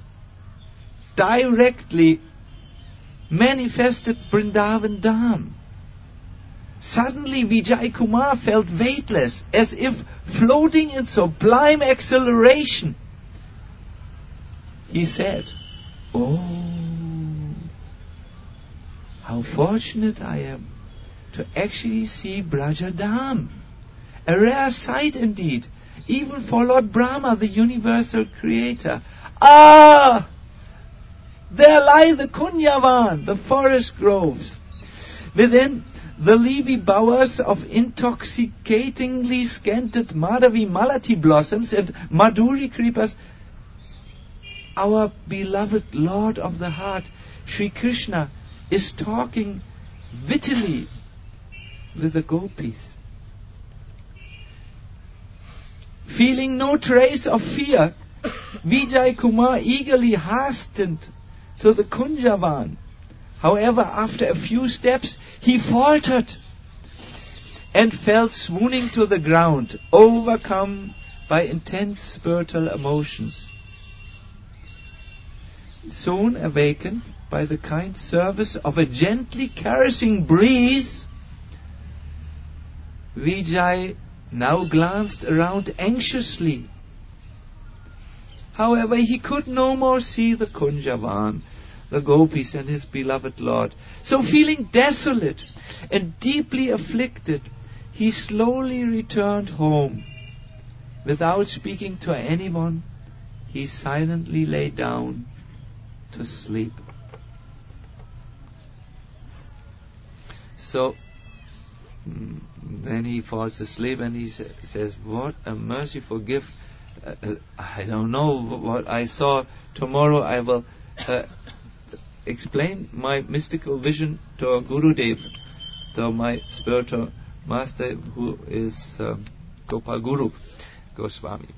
directly manifested Vrindavan Dham. Suddenly Vijay Kumar felt weightless, as if floating in sublime acceleration. He said, "Oh, how fortunate I am to actually see Braja Dham. A rare sight indeed, even for Lord Brahma, the universal creator. Ah! There lie the Kunyavan, the forest groves. Within the leafy bowers of intoxicatingly scented Madhavi Malati blossoms and Madhuri creepers, our beloved Lord of the heart, Sri Krishna, is talking wittily with the gopis. Feeling no trace of fear, Vijay Kumar eagerly hastened to the Kunjavan. However, after a few steps, he faltered and fell swooning to the ground, overcome by intense spiritual emotions. Soon awakened by the kind service of a gently caressing breeze, Vijay now glanced around anxiously. However, he could no more see the Kunjavan. the gopis and his beloved Lord. So feeling desolate and deeply afflicted, he slowly returned home. Without speaking to anyone, he silently lay down to sleep. So mm, then he falls asleep and he sa- says, "What a merciful gift. Uh, uh, I don't know what I saw. Tomorrow I will uh, explain my mystical vision to Gurudev, to my spiritual master, who is uh, Gopal Guru Goswami.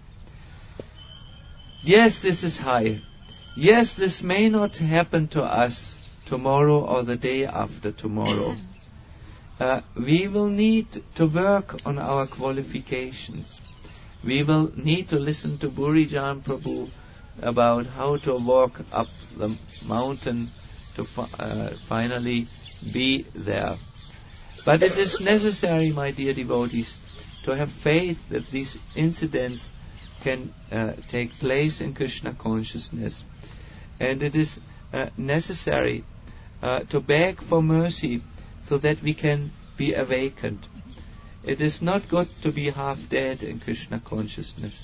Yes, this is high. Yes, this may not happen to us tomorrow or the day after tomorrow. Uh, we will need to work on our qualifications. We will need to listen to Burijan Prabhu about how to walk up the mountain to fi- uh, finally be there. But it is necessary, my dear devotees, to have faith that these incidents can uh, take place in Krishna consciousness. And it is uh, necessary uh, to beg for mercy so that we can be awakened. It is not good to be half dead in Krishna consciousness.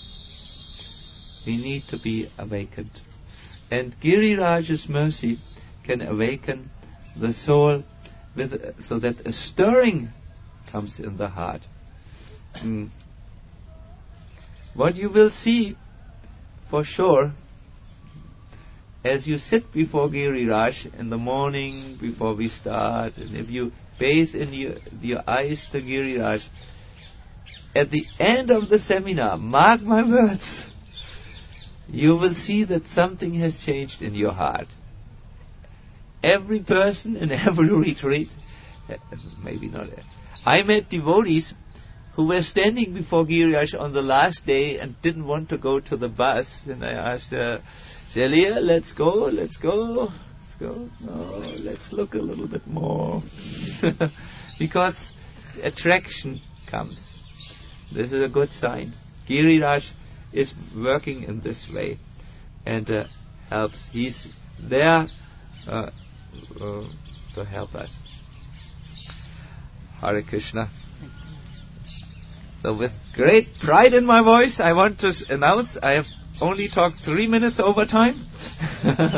We need to be awakened. And Giriraj's mercy can awaken the soul with, uh, so that a stirring comes in the heart. Mm. What you will see for sure, as you sit before Giriraj in the morning before we start, and if you bathe in your, your eyes to Giriraj, at the end of the seminar, mark my words, you will see that something has changed in your heart. Every person in every retreat, maybe not, I met devotees who were standing before Giriraj on the last day and didn't want to go to the bus, and I asked uh, Celia, let's go, let's go, let's go. No, let's look a little bit more. Because attraction comes. This is a good sign. Giriraj is working in this way and uh, helps. He's there uh, uh, to help us. Hare Krishna. So with great pride in my voice, I want to s- announce I have only talked three minutes over time.